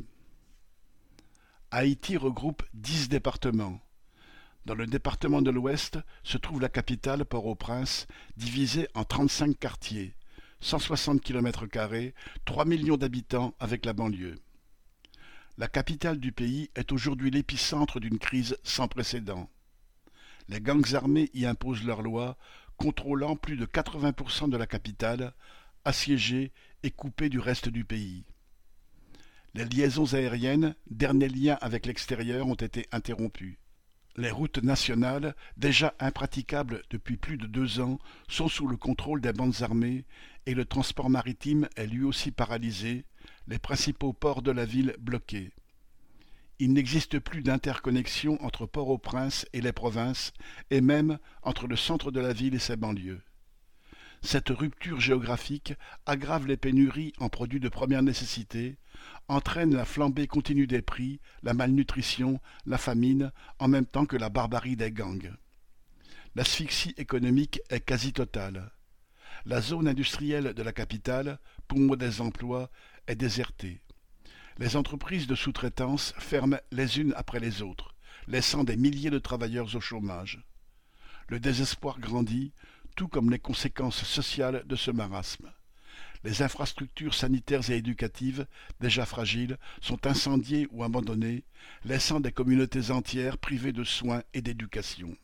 Haïti regroupe dix départements. Dans le département de l'Ouest se trouve la capitale, Port-au-Prince, divisée en trente-cinq quartiers, cent soixante kilomètres carrés, trois millions d'habitants avec la banlieue. La capitale du pays est aujourd'hui l'épicentre d'une crise sans précédent. Les gangs armés y imposent leurs lois, contrôlant plus de quatre-vingts pour cent de la capitale, assiégée et coupée du reste du pays. Les liaisons aériennes, dernier lien avec l'extérieur, ont été interrompues. Les routes nationales, déjà impraticables depuis plus de deux ans, sont sous le contrôle des bandes armées et le transport maritime est lui aussi paralysé, les principaux ports de la ville bloqués. Il n'existe plus d'interconnexion entre Port-au-Prince et les provinces, et même entre le centre de la ville et ses banlieues. Cette rupture géographique aggrave les pénuries en produits de première nécessité, entraîne la flambée continue des prix, la malnutrition, la famine, en même temps que la barbarie des gangs. L'asphyxie économique est quasi totale. La zone industrielle de la capitale, poumon des emplois, est désertée. Les entreprises de sous-traitance ferment les unes après les autres, laissant des milliers de travailleurs au chômage. Le désespoir grandit, tout comme les conséquences sociales de ce marasme. Les infrastructures sanitaires et éducatives, déjà fragiles, sont incendiées ou abandonnées, laissant des communautés entières privées de soins et d'éducation.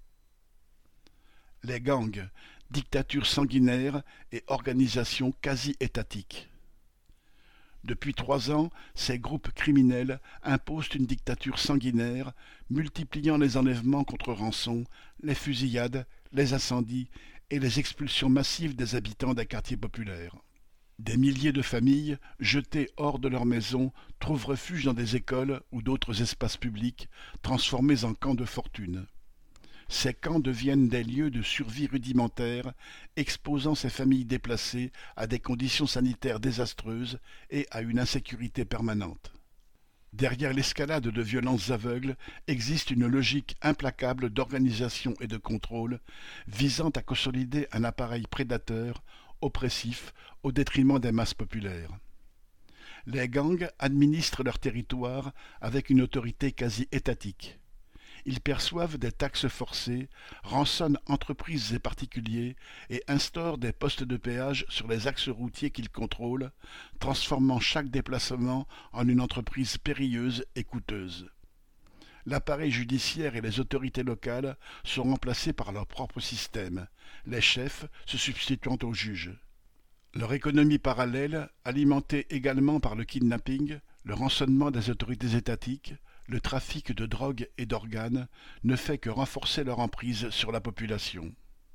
Les gangs, dictature sanguinaire et organisation quasi-étatique. Depuis trois ans, ces groupes criminels imposent une dictature sanguinaire, multipliant les enlèvements contre rançon, les fusillades, les incendies et les expulsions massives des habitants des quartiers populaires. Des milliers de familles, jetées hors de leur maison, trouvent refuge dans des écoles ou d'autres espaces publics, transformés en camps de fortune. Ces camps deviennent des lieux de survie rudimentaire, exposant ces familles déplacées à des conditions sanitaires désastreuses et à une insécurité permanente. Derrière l'escalade de violences aveugles existe une logique implacable d'organisation et de contrôle visant à consolider un appareil prédateur, oppressif, au détriment des masses populaires. Les gangs administrent leur territoire avec une autorité quasi étatique. Ils perçoivent des taxes forcées, rançonnent entreprises et particuliers et instaurent des postes de péage sur les axes routiers qu'ils contrôlent, transformant chaque déplacement en une entreprise périlleuse et coûteuse. L'appareil judiciaire et les autorités locales sont remplacés par leur propre système, les chefs se substituant aux juges. Leur économie parallèle, alimentée également par le kidnapping, le rançonnement des autorités étatiques, le trafic de drogue et d'organes, ne fait que renforcer leur emprise sur la population.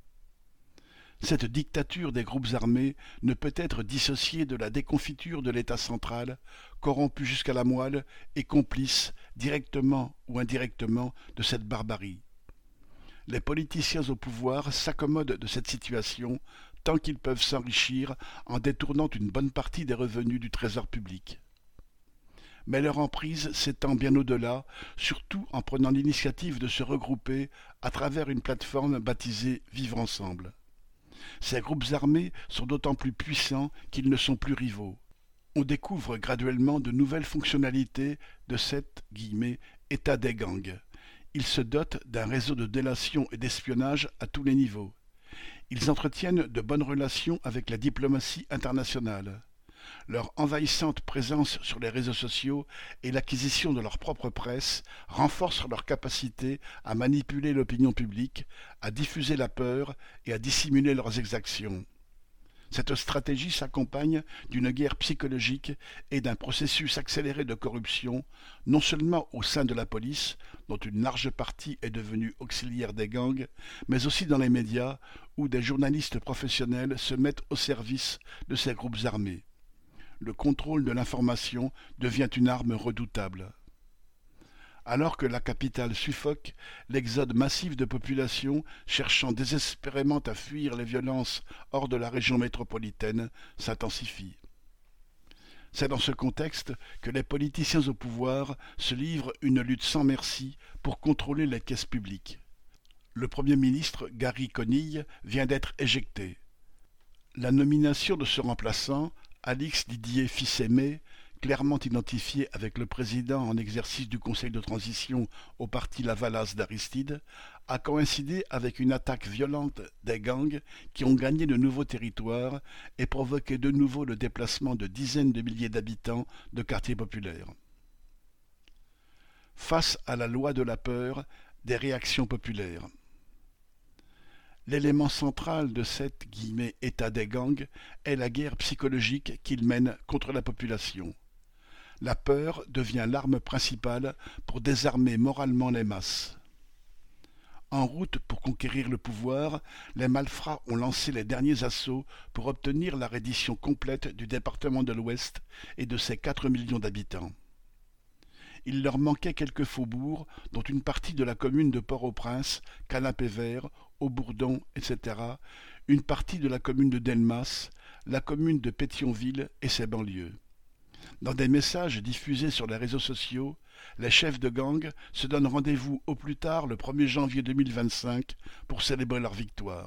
Cette dictature des groupes armés ne peut être dissociée de la déconfiture de l'État central, corrompu jusqu'à la moelle et complice, directement ou indirectement, de cette barbarie. Les politiciens au pouvoir s'accommodent de cette situation tant qu'ils peuvent s'enrichir en détournant une bonne partie des revenus du trésor public. Mais leur emprise s'étend bien au-delà, surtout en prenant l'initiative de se regrouper à travers une plateforme baptisée Vivre ensemble. Ces groupes armés sont d'autant plus puissants qu'ils ne sont plus rivaux. On découvre graduellement de nouvelles fonctionnalités de cet guillemets, état des gangs. Ils se dotent d'un réseau de délation et d'espionnage à tous les niveaux. Ils entretiennent de bonnes relations avec la diplomatie internationale. Leur envahissante présence sur les réseaux sociaux et l'acquisition de leur propre presse renforcent leur capacité à manipuler l'opinion publique, à diffuser la peur et à dissimuler leurs exactions. Cette stratégie s'accompagne d'une guerre psychologique et d'un processus accéléré de corruption, non seulement au sein de la police, dont une large partie est devenue auxiliaire des gangs, mais aussi dans les médias, où des journalistes professionnels se mettent au service de ces groupes armés. Le contrôle de l'information devient une arme redoutable. Alors que la capitale suffoque, l'exode massif de population cherchant désespérément à fuir les violences hors de la région métropolitaine s'intensifie. C'est dans ce contexte que les politiciens au pouvoir se livrent une lutte sans merci pour contrôler les caisses publiques. Le Premier ministre Gary Conille vient d'être éjecté. La nomination de ce remplaçant, Alix Didier Fils-Aimé, clairement identifié avec le président en exercice du Conseil de transition au parti Lavalas d'Aristide, a coïncidé avec une attaque violente des gangs qui ont gagné de nouveaux territoires et provoqué de nouveau le déplacement de dizaines de milliers d'habitants de quartiers populaires. Face à la loi de la peur, des réactions populaires. L'élément central de cet guillemets, état des gangs est la guerre psychologique qu'ils mènent contre la population. La peur devient l'arme principale pour désarmer moralement les masses. En route pour conquérir le pouvoir, les malfrats ont lancé les derniers assauts pour obtenir la reddition complète du département de l'Ouest et de ses quatre millions d'habitants. Il leur manquait quelques faubourgs, dont une partie de la commune de Port-au-Prince, Canapé-Vert, Aubourdon, et cetera, une partie de la commune de Delmas, la commune de Pétionville et ses banlieues. Dans des messages diffusés sur les réseaux sociaux, les chefs de gang se donnent rendez-vous au plus tard le premier janvier deux mille vingt-cinq pour célébrer leur victoire.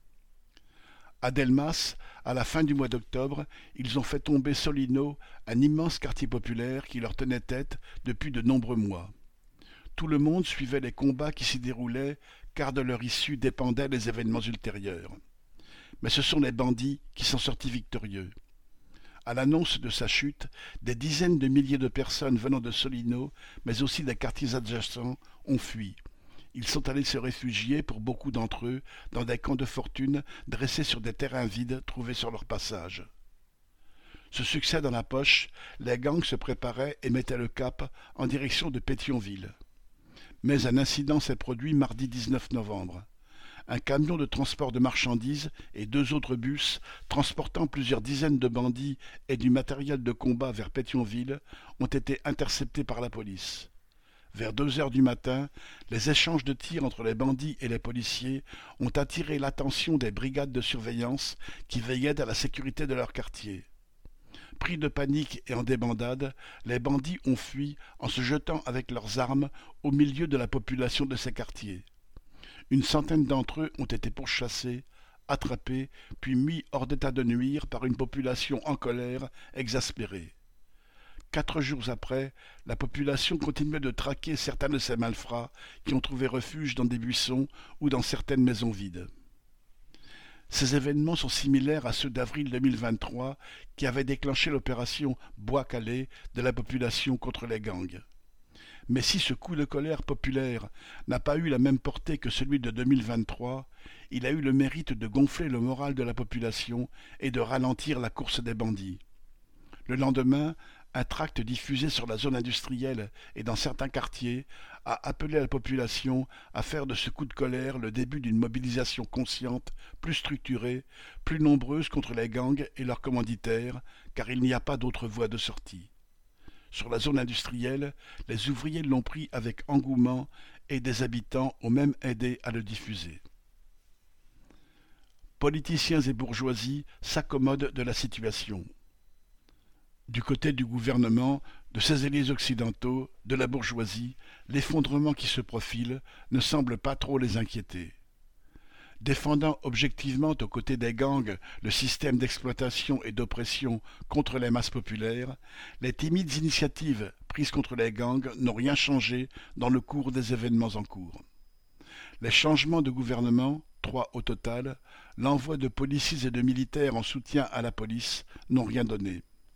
À Delmas, à la fin du mois d'octobre, ils ont fait tomber Solino, un immense quartier populaire qui leur tenait tête depuis de nombreux mois. Tout le monde suivait les combats qui s'y déroulaient, car de leur issue dépendaient les événements ultérieurs. Mais ce sont les bandits qui sont sortis victorieux. À l'annonce de sa chute, des dizaines de milliers de personnes venant de Solino, mais aussi des quartiers adjacents, ont fui. Ils sont allés se réfugier, pour beaucoup d'entre eux, dans des camps de fortune dressés sur des terrains vides trouvés sur leur passage. Ce succès dans la poche, les gangs se préparaient et mettaient le cap en direction de Pétionville. Mais un incident s'est produit mardi dix-neuf novembre. Un camion de transport de marchandises et deux autres bus, transportant plusieurs dizaines de bandits et du matériel de combat vers Pétionville, ont été interceptés par la police. Vers deux heures du matin, les échanges de tirs entre les bandits et les policiers ont attiré l'attention des brigades de surveillance qui veillaient à la sécurité de leur quartier. Pris de panique et en débandade, les bandits ont fui en se jetant avec leurs armes au milieu de la population de ces quartiers. Une centaine d'entre eux ont été pourchassés, attrapés, puis mis hors d'état de nuire par une population en colère, exaspérée. Quatre jours après, la population continuait de traquer certains de ces malfrats qui ont trouvé refuge dans des buissons ou dans certaines maisons vides. Ces événements sont similaires à ceux d'avril deux mille vingt-trois qui avaient déclenché l'opération Bois-Calais de la population contre les gangs. Mais si ce coup de colère populaire n'a pas eu la même portée que celui de deux mille vingt-trois, il a eu le mérite de gonfler le moral de la population et de ralentir la course des bandits. Le lendemain, un tract diffusé sur la zone industrielle et dans certains quartiers a appelé la population à faire de ce coup de colère le début d'une mobilisation consciente, plus structurée, plus nombreuse contre les gangs et leurs commanditaires, car il n'y a pas d'autre voie de sortie. Sur la zone industrielle, les ouvriers l'ont pris avec engouement et des habitants ont même aidé à le diffuser. Politiciens et bourgeoisie s'accommodent de la situation. Du côté du gouvernement, de ses alliés occidentaux, de la bourgeoisie, l'effondrement qui se profile ne semble pas trop les inquiéter. Défendant objectivement aux côtés des gangs le système d'exploitation et d'oppression contre les masses populaires, les timides initiatives prises contre les gangs n'ont rien changé dans le cours des événements en cours. Les changements de gouvernement, trois au total, l'envoi de policiers et de militaires en soutien à la police n'ont rien donné.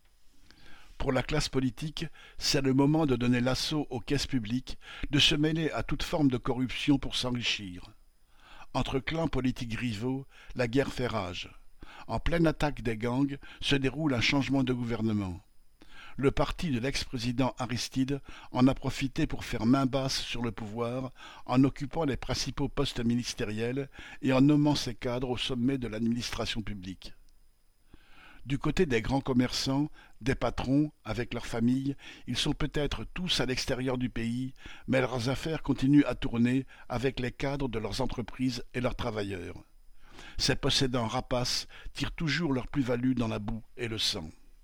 Pour la classe politique, c'est le moment de donner l'assaut aux caisses publiques, de se mêler à toute forme de corruption pour s'enrichir. Entre clans politiques rivaux, la guerre fait rage. En pleine attaque des gangs se déroule un changement de gouvernement. Le parti de l'ex-président Aristide en a profité pour faire main basse sur le pouvoir en occupant les principaux postes ministériels et en nommant ses cadres au sommet de l'administration publique. Du côté des grands commerçants, des patrons, avec leurs familles, ils sont peut-être tous à l'extérieur du pays, mais leurs affaires continuent à tourner avec les cadres de leurs entreprises et leurs travailleurs. Ces possédants rapaces tirent toujours leur plus-value dans la boue et le sang.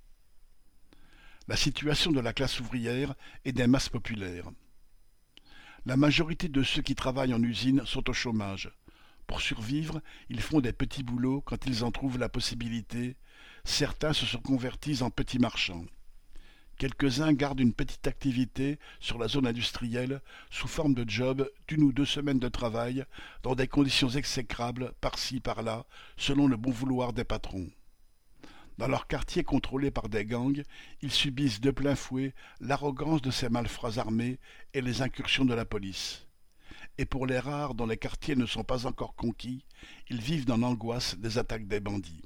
La situation de la classe ouvrière et des masses populaires. La majorité de ceux qui travaillent en usine sont au chômage. Pour survivre, ils font des petits boulots quand ils en trouvent la possibilité. Certains se sont convertis en petits marchands. Quelques-uns gardent une petite activité sur la zone industrielle sous forme de job d'une ou deux semaines de travail dans des conditions exécrables par-ci par-là selon le bon vouloir des patrons. Dans leur quartier contrôlé par des gangs, ils subissent de plein fouet l'arrogance de ces malfrats armés et les incursions de la police. Et pour les rares dont les quartiers ne sont pas encore conquis, ils vivent dans l'angoisse des attaques des bandits.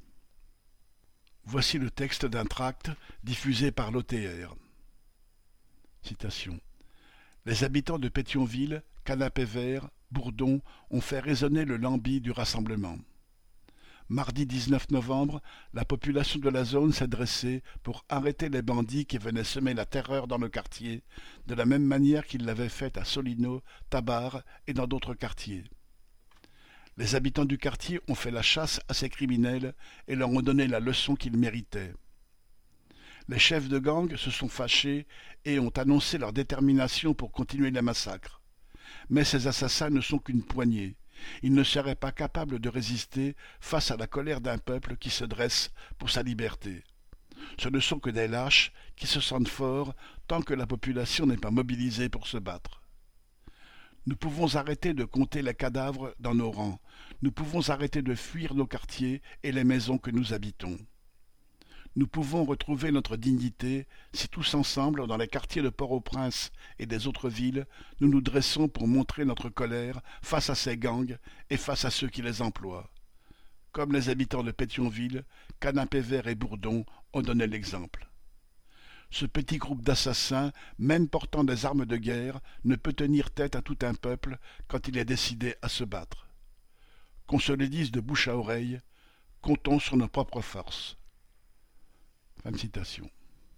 Voici le texte d'un tract diffusé par l'O T R. Citation. Les habitants de Pétionville, Canapé Vert, Bourdon ont fait résonner le lambi du rassemblement. Mardi dix-neuf novembre, la population de la zone s'est dressée pour arrêter les bandits qui venaient semer la terreur dans le quartier, de la même manière qu'ils l'avaient fait à Solino, Tabar et dans d'autres quartiers. Les habitants du quartier ont fait la chasse à ces criminels et leur ont donné la leçon qu'ils méritaient. Les chefs de gang se sont fâchés et ont annoncé leur détermination pour continuer les massacres. Mais ces assassins ne sont qu'une poignée. Ils ne seraient pas capables de résister face à la colère d'un peuple qui se dresse pour sa liberté. Ce ne sont que des lâches qui se sentent forts tant que la population n'est pas mobilisée pour se battre. Nous pouvons arrêter de compter les cadavres dans nos rangs. Nous pouvons arrêter de fuir nos quartiers et les maisons que nous habitons. Nous pouvons retrouver notre dignité si tous ensemble, dans les quartiers de Port-au-Prince et des autres villes, nous nous dressons pour montrer notre colère face à ces gangs et face à ceux qui les emploient. Comme les habitants de Pétionville, Canapé Vert et Bourdon ont donné l'exemple. Ce petit groupe d'assassins, même portant des armes de guerre, ne peut tenir tête à tout un peuple quand il est décidé à se battre. Qu'on se le dise de bouche à oreille, comptons sur nos propres forces. Fin de citation.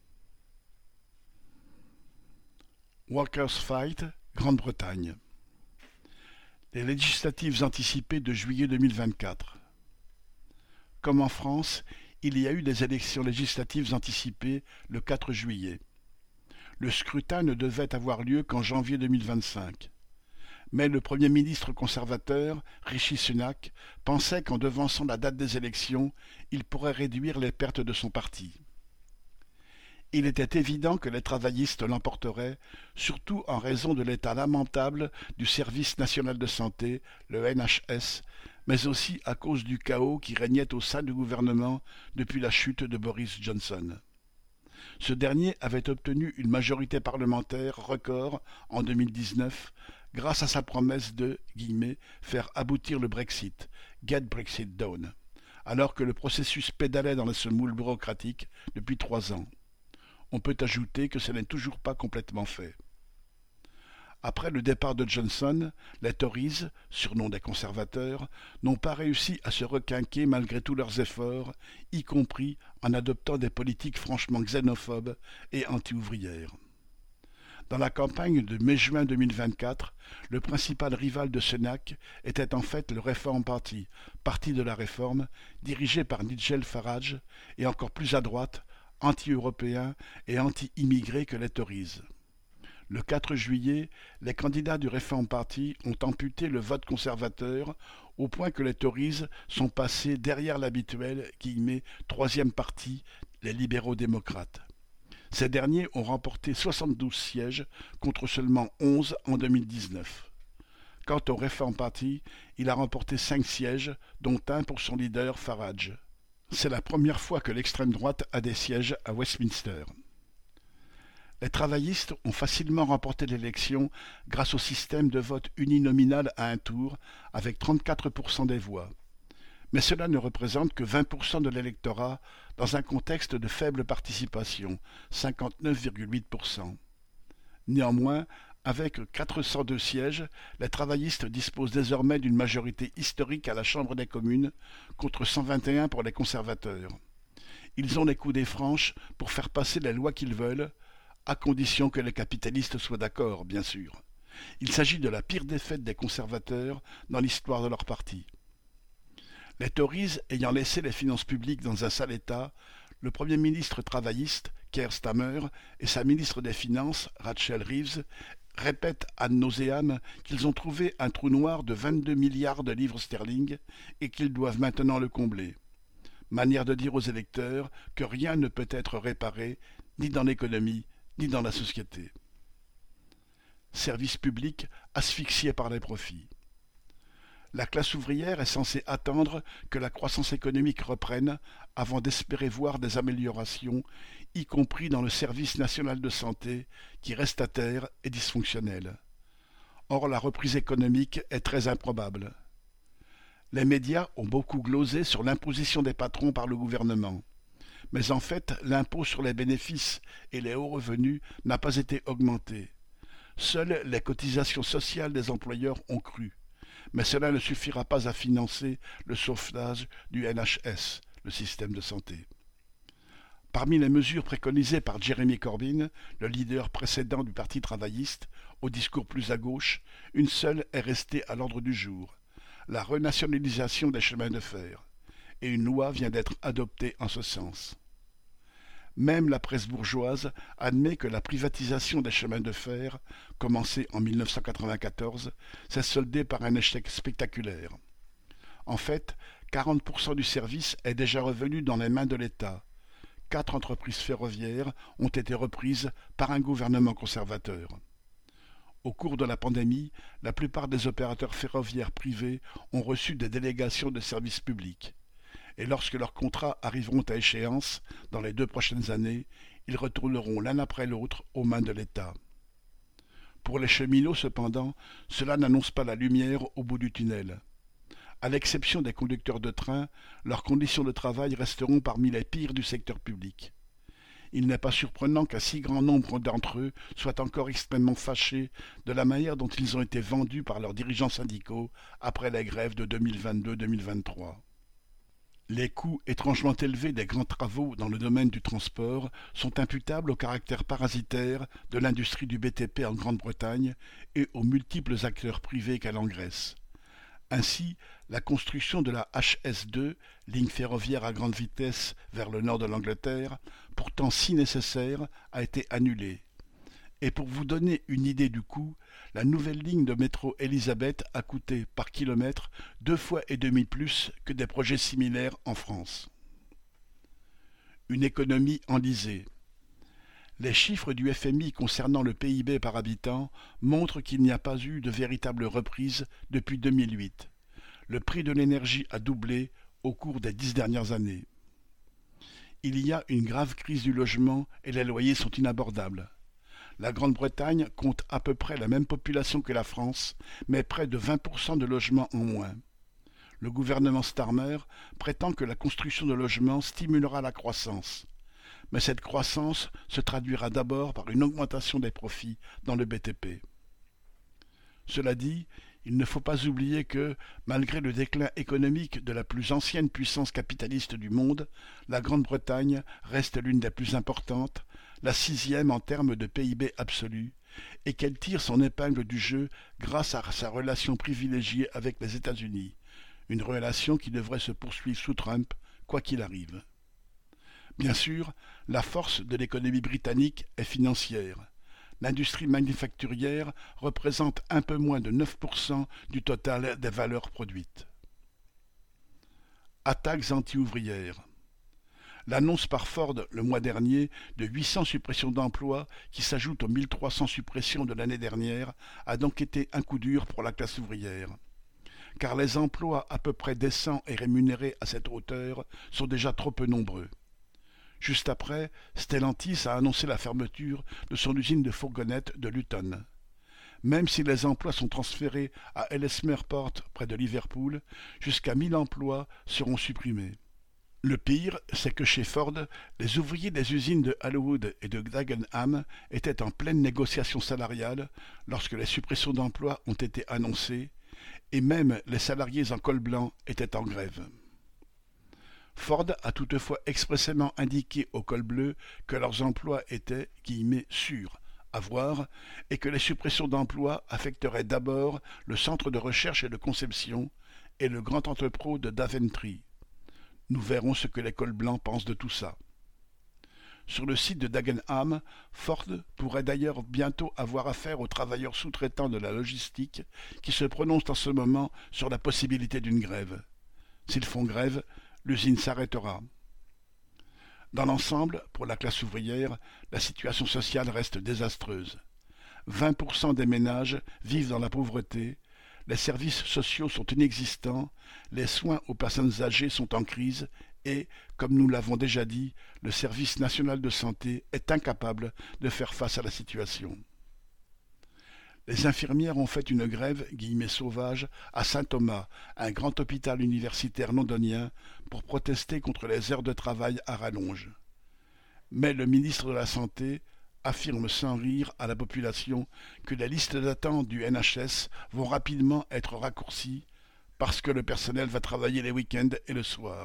Workers' Fight, Grande-Bretagne. Les législatives anticipées de juillet deux mille vingt-quatre. Comme en France, il y a eu des élections législatives anticipées le quatre juillet. Le scrutin ne devait avoir lieu qu'en janvier deux mille vingt-cinq. Mais le Premier ministre conservateur, Rishi Sunak, pensait qu'en devançant la date des élections, il pourrait réduire les pertes de son parti. Il était évident que les travaillistes l'emporteraient, surtout en raison de l'état lamentable du Service national de santé, le N H S, mais aussi à cause du chaos qui régnait au sein du gouvernement depuis la chute de Boris Johnson. Ce dernier avait obtenu une majorité parlementaire record en deux mille dix-neuf grâce à sa promesse de guillemets, « faire aboutir le Brexit »,« get Brexit done », alors que le processus pédalait dans la semoule bureaucratique depuis trois ans. On peut ajouter que ce n'est toujours pas complètement fait. Après le départ de Johnson, les Tories, surnom des conservateurs, n'ont pas réussi à se requinquer malgré tous leurs efforts, y compris en adoptant des politiques franchement xénophobes et anti-ouvrières. Dans la campagne de mai-juin deux mille vingt-quatre, le principal rival de Sunak était en fait le Reform Party, parti de la réforme, dirigé par Nigel Farage, et encore plus à droite, anti-européen et anti-immigré que les Tories. Le quatre juillet, les candidats du Reform Party ont amputé le vote conservateur au point que les Tories sont passés derrière l'habituel guillemets, troisième parti, les libéraux-démocrates. Ces derniers ont remporté soixante-douze sièges contre seulement onze en deux mille dix-neuf. Quant au Reform Party, il a remporté cinq sièges, dont un pour son leader Farage. C'est la première fois que l'extrême droite a des sièges à Westminster. Les travaillistes ont facilement remporté l'élection grâce au système de vote uninominal à un tour, avec trente-quatre pour cent des voix. Mais cela ne représente que vingt pour cent de l'électorat dans un contexte de faible participation, cinquante-neuf virgule huit pour cent. Néanmoins, avec quatre cent deux sièges, les travaillistes disposent désormais d'une majorité historique à la Chambre des communes, contre cent vingt et un pour les conservateurs. Ils ont les coudées franches pour faire passer les lois qu'ils veulent, à condition que les capitalistes soient d'accord, bien sûr. Il s'agit de la pire défaite des conservateurs dans l'histoire de leur parti. Les Tories ayant laissé les finances publiques dans un sale état, le Premier ministre travailliste, Keir Starmer, et sa ministre des Finances, Rachel Reeves, répètent ad nauseam qu'ils ont trouvé un trou noir de vingt-deux milliards de livres sterling et qu'ils doivent maintenant le combler. Manière de dire aux électeurs que rien ne peut être réparé, ni dans l'économie, ni dans la société. Service public asphyxié par les profits. La classe ouvrière est censée attendre que la croissance économique reprenne avant d'espérer voir des améliorations, y compris dans le service national de santé, qui reste à terre et dysfonctionnel. Or, la reprise économique est très improbable. Les médias ont beaucoup glosé sur l'imposition des patrons par le gouvernement. Mais en fait, l'impôt sur les bénéfices et les hauts revenus n'a pas été augmenté. Seules les cotisations sociales des employeurs ont cru. Mais cela ne suffira pas à financer le sauvetage du N H S, le système de santé. Parmi les mesures préconisées par Jeremy Corbyn, le leader précédent du Parti travailliste, au discours plus à gauche, une seule est restée à l'ordre du jour, la renationalisation des chemins de fer, et une loi vient d'être adoptée en ce sens. Même la presse bourgeoise admet que la privatisation des chemins de fer, commencée en mille neuf cent quatre-vingt-quatorze, s'est soldée par un échec spectaculaire. En fait, quarante pour cent du service est déjà revenu dans les mains de l'État. Quatre entreprises ferroviaires ont été reprises par un gouvernement conservateur. Au cours de la pandémie, la plupart des opérateurs ferroviaires privés ont reçu des délégations de services publics. Et lorsque leurs contrats arriveront à échéance, dans les deux prochaines années, ils retourneront l'un après l'autre aux mains de l'État. Pour les cheminots, cependant, cela n'annonce pas la lumière au bout du tunnel. À l'exception des conducteurs de train, leurs conditions de travail resteront parmi les pires du secteur public. Il n'est pas surprenant qu'un si grand nombre d'entre eux soient encore extrêmement fâchés de la manière dont ils ont été vendus par leurs dirigeants syndicaux après les grèves de deux mille vingt-deux deux mille vingt-trois. Les coûts étrangement élevés des grands travaux dans le domaine du transport sont imputables au caractère parasitaire de l'industrie du B T P en Grande-Bretagne et aux multiples acteurs privés qu'elle engraisse. Ainsi, la construction de la H S deux, ligne ferroviaire à grande vitesse vers le nord de l'Angleterre, pourtant si nécessaire, a été annulée. Et pour vous donner une idée du coût, la nouvelle ligne de métro Elisabeth a coûté par kilomètre deux fois et demi plus que des projets similaires en France. Une économie enlisée. Les chiffres du F M I concernant le P I B par habitant montrent qu'il n'y a pas eu de véritable reprise depuis deux mille huit. Le prix de l'énergie a doublé au cours des dix dernières années. Il y a une grave crise du logement et les loyers sont inabordables. La Grande-Bretagne compte à peu près la même population que la France, mais près de vingt pour cent de logements en moins. Le gouvernement Starmer prétend que la construction de logements stimulera la croissance. Mais cette croissance se traduira d'abord par une augmentation des profits dans le B T P. Cela dit, il ne faut pas oublier que, malgré le déclin économique de la plus ancienne puissance capitaliste du monde, la Grande-Bretagne reste l'une des plus importantes, la sixième en termes de P I B absolu, et qu'elle tire son épingle du jeu grâce à sa relation privilégiée avec les États-Unis, une relation qui devrait se poursuivre sous Trump, quoi qu'il arrive. Bien sûr, la force de l'économie britannique est financière. L'industrie manufacturière représente un peu moins de neuf pour cent du total des valeurs produites. Attaques anti-ouvrières. L'annonce par Ford le mois dernier de huit cents suppressions d'emplois qui s'ajoutent aux mille trois cents suppressions de l'année dernière a donc été un coup dur pour la classe ouvrière. Car les emplois à peu près décents et rémunérés à cette hauteur sont déjà trop peu nombreux. Juste après, Stellantis a annoncé la fermeture de son usine de fourgonnettes de Luton. Même si les emplois sont transférés à Ellesmere Port près de Liverpool, jusqu'à mille emplois seront supprimés. Le pire, c'est que chez Ford, les ouvriers des usines de Halewood et de Dagenham étaient en pleine négociation salariale lorsque les suppressions d'emplois ont été annoncées, et même les salariés en col blanc étaient en grève. Ford a toutefois expressément indiqué au col bleu que leurs emplois étaient guillemets, « sûrs » à voir et que les suppressions d'emplois affecteraient d'abord le centre de recherche et de conception et le grand entrepôt de Daventry. Nous verrons ce que les cols blancs pensent de tout ça. Sur le site de Dagenham, Ford pourrait d'ailleurs bientôt avoir affaire aux travailleurs sous-traitants de la logistique qui se prononcent en ce moment sur la possibilité d'une grève. S'ils font grève, l'usine s'arrêtera. Dans l'ensemble, pour la classe ouvrière, la situation sociale reste désastreuse. vingt pour cent des ménages vivent dans la pauvreté, les services sociaux sont inexistants, les soins aux personnes âgées sont en crise et, comme nous l'avons déjà dit, le service national de santé est incapable de faire face à la situation. Les infirmières ont fait une grève guillemets sauvage à Saint-Thomas, un grand hôpital universitaire londonien, pour protester contre les heures de travail à rallonge. Mais le ministre de la Santé affirme sans rire à la population que les listes d'attente du N H S vont rapidement être raccourcies parce que le personnel va travailler les week-ends et le soir.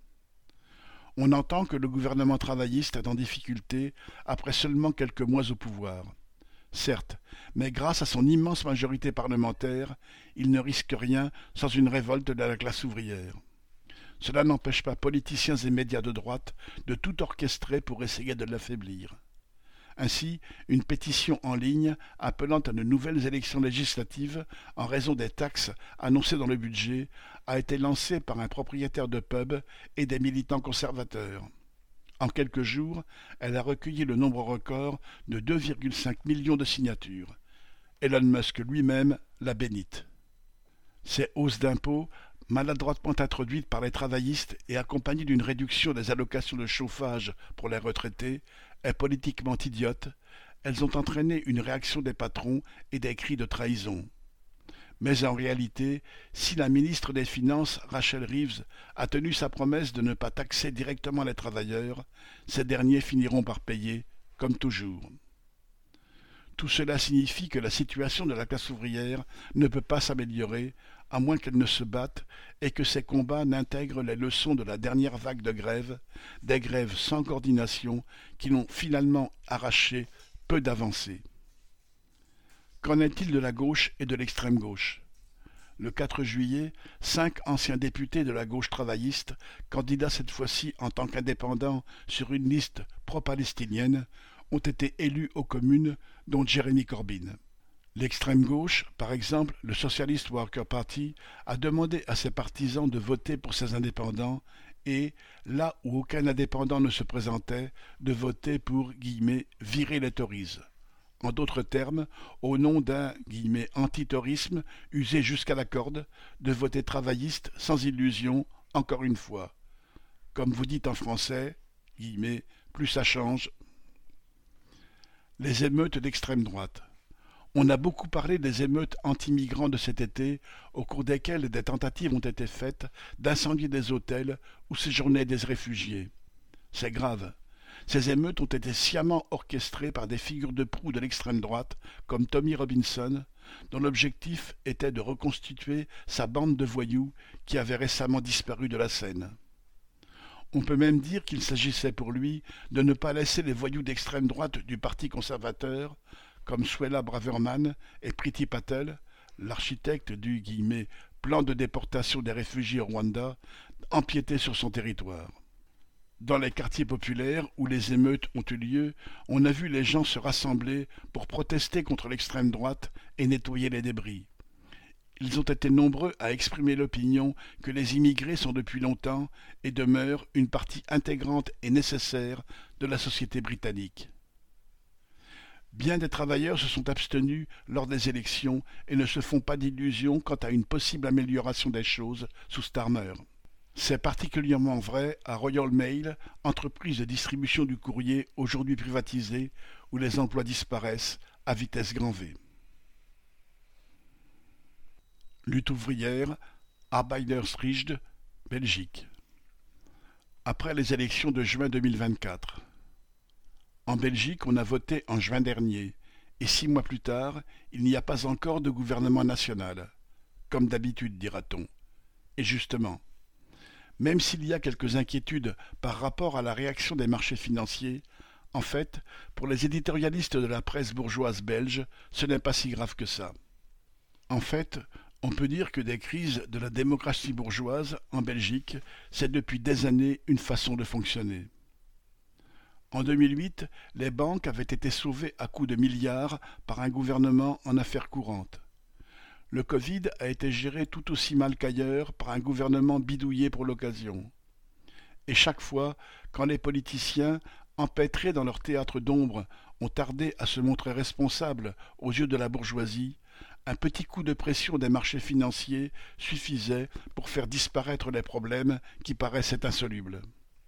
On entend que le gouvernement travailliste est en difficulté après seulement quelques mois au pouvoir. Certes, mais grâce à son immense majorité parlementaire, il ne risque rien sans une révolte de la classe ouvrière. Cela n'empêche pas politiciens et médias de droite de tout orchestrer pour essayer de l'affaiblir. Ainsi, une pétition en ligne appelant à de nouvelles élections législatives en raison des taxes annoncées dans le budget a été lancée par un propriétaire de pub et des militants conservateurs. En quelques jours, elle a recueilli le nombre record de deux virgule cinq millions de signatures. Elon Musk lui-même l'a bénite. Ces hausses d'impôts, maladroitement introduites par les travaillistes et accompagnées d'une réduction des allocations de chauffage pour les retraités, est politiquement idiote. Elles ont entraîné une réaction des patrons et des cris de trahison. Mais en réalité, si la ministre des Finances, Rachel Reeves, a tenu sa promesse de ne pas taxer directement les travailleurs, ces derniers finiront par payer, comme toujours. Tout cela signifie que la situation de la classe ouvrière ne peut pas s'améliorer, à moins qu'elle ne se batte et que ces combats n'intègrent les leçons de la dernière vague de grèves, des grèves sans coordination qui n'ont finalement arraché peu d'avancées. Qu'en est-il de la gauche et de l'extrême gauche? Le quatre juillet, cinq anciens députés de la gauche travailliste, candidats cette fois-ci en tant qu'indépendants sur une liste pro-palestinienne, ont été élus aux communes, dont Jeremy Corbyn. L'extrême gauche, par exemple le Socialist Worker Party, a demandé à ses partisans de voter pour ces indépendants et, là où aucun indépendant ne se présentait, de voter pour guillemets, « virer les Tories ». En d'autres termes, au nom d'un guillemets, « antitaurisme » usé jusqu'à la corde, de voter travailliste sans illusion, encore une fois. Comme vous dites en français, guillemets, « plus ça change ». Les émeutes d'extrême droite. On a beaucoup parlé des émeutes anti-migrants de cet été, au cours desquelles des tentatives ont été faites d'incendier des hôtels où séjournaient des réfugiés. C'est grave. Ces émeutes ont été sciemment orchestrées par des figures de proue de l'extrême droite, comme Tommy Robinson, dont l'objectif était de reconstituer sa bande de voyous qui avait récemment disparu de la scène. On peut même dire qu'il s'agissait pour lui de ne pas laisser les voyous d'extrême droite du Parti conservateur, comme Suella Braverman et Priti Patel, l'architecte du guillemets, plan de déportation des réfugiés au Rwanda, empiéter sur son territoire. Dans les quartiers populaires où les émeutes ont eu lieu, on a vu les gens se rassembler pour protester contre l'extrême droite et nettoyer les débris. Ils ont été nombreux à exprimer l'opinion que les immigrés sont depuis longtemps et demeurent une partie intégrante et nécessaire de la société britannique. Bien des travailleurs se sont abstenus lors des élections et ne se font pas d'illusions quant à une possible amélioration des choses sous Starmer. C'est particulièrement vrai à Royal Mail, entreprise de distribution du courrier aujourd'hui privatisée, où les emplois disparaissent à vitesse grand V. Lutte ouvrière, Arbeidersricht, Belgique. Après les élections de juin deux mille vingt-quatre. En Belgique, on a voté en juin dernier, et six mois plus tard, il n'y a pas encore de gouvernement national. Comme d'habitude, dira-t-on. Et justement, même s'il y a quelques inquiétudes par rapport à la réaction des marchés financiers, en fait, pour les éditorialistes de la presse bourgeoise belge, ce n'est pas si grave que ça. En fait, on peut dire que des crises de la démocratie bourgeoise en Belgique, c'est depuis des années une façon de fonctionner. En deux mille huit, les banques avaient été sauvées à coups de milliards par un gouvernement en affaires courantes. Le Covid a été géré tout aussi mal qu'ailleurs par un gouvernement bidouillé pour l'occasion. Et chaque fois, quand les politiciens, empêtrés dans leur théâtre d'ombre, ont tardé à se montrer responsables aux yeux de la bourgeoisie, un petit coup de pression des marchés financiers suffisait pour faire disparaître les problèmes qui paraissaient insolubles.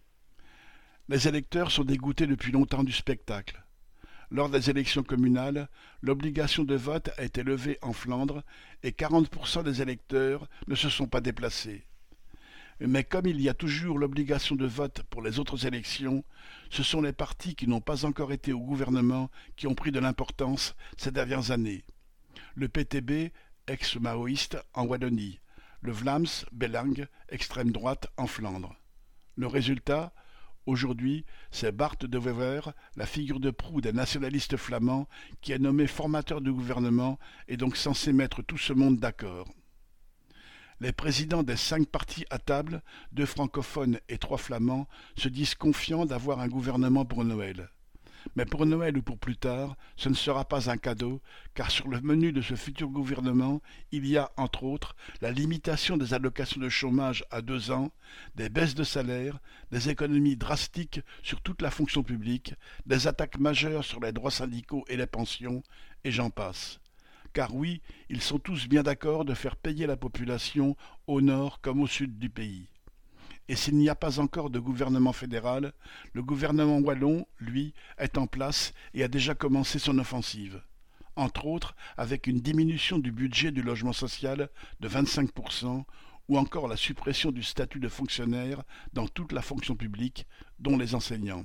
Les électeurs sont dégoûtés depuis longtemps du spectacle. Lors des élections communales, l'obligation de vote a été levée en Flandre et quarante pour cent des électeurs ne se sont pas déplacés. Mais comme il y a toujours l'obligation de vote pour les autres élections, ce sont les partis qui n'ont pas encore été au gouvernement qui ont pris de l'importance ces dernières années. Le P T B, ex-maoïste, en Wallonie, le Vlaams Belang, extrême droite, en Flandre. Le résultat, aujourd'hui, c'est Bart de Wever, la figure de proue des nationalistes flamands, qui est nommé formateur du gouvernement et donc censé mettre tout ce monde d'accord. Les présidents des cinq partis à table, deux francophones et trois flamands, se disent confiants d'avoir un gouvernement pour Noël. Mais pour Noël ou pour plus tard, ce ne sera pas un cadeau, car sur le menu de ce futur gouvernement, il y a, entre autres, la limitation des allocations de chômage à deux ans, des baisses de salaire, des économies drastiques sur toute la fonction publique, des attaques majeures sur les droits syndicaux et les pensions, et j'en passe. Car oui, ils sont tous bien d'accord de faire payer la population au nord comme au sud du pays. Et s'il n'y a pas encore de gouvernement fédéral, le gouvernement wallon, lui, est en place et a déjà commencé son offensive. Entre autres, avec une diminution du budget du logement social de vingt-cinq pour cent ou encore la suppression du statut de fonctionnaire dans toute la fonction publique, dont les enseignants.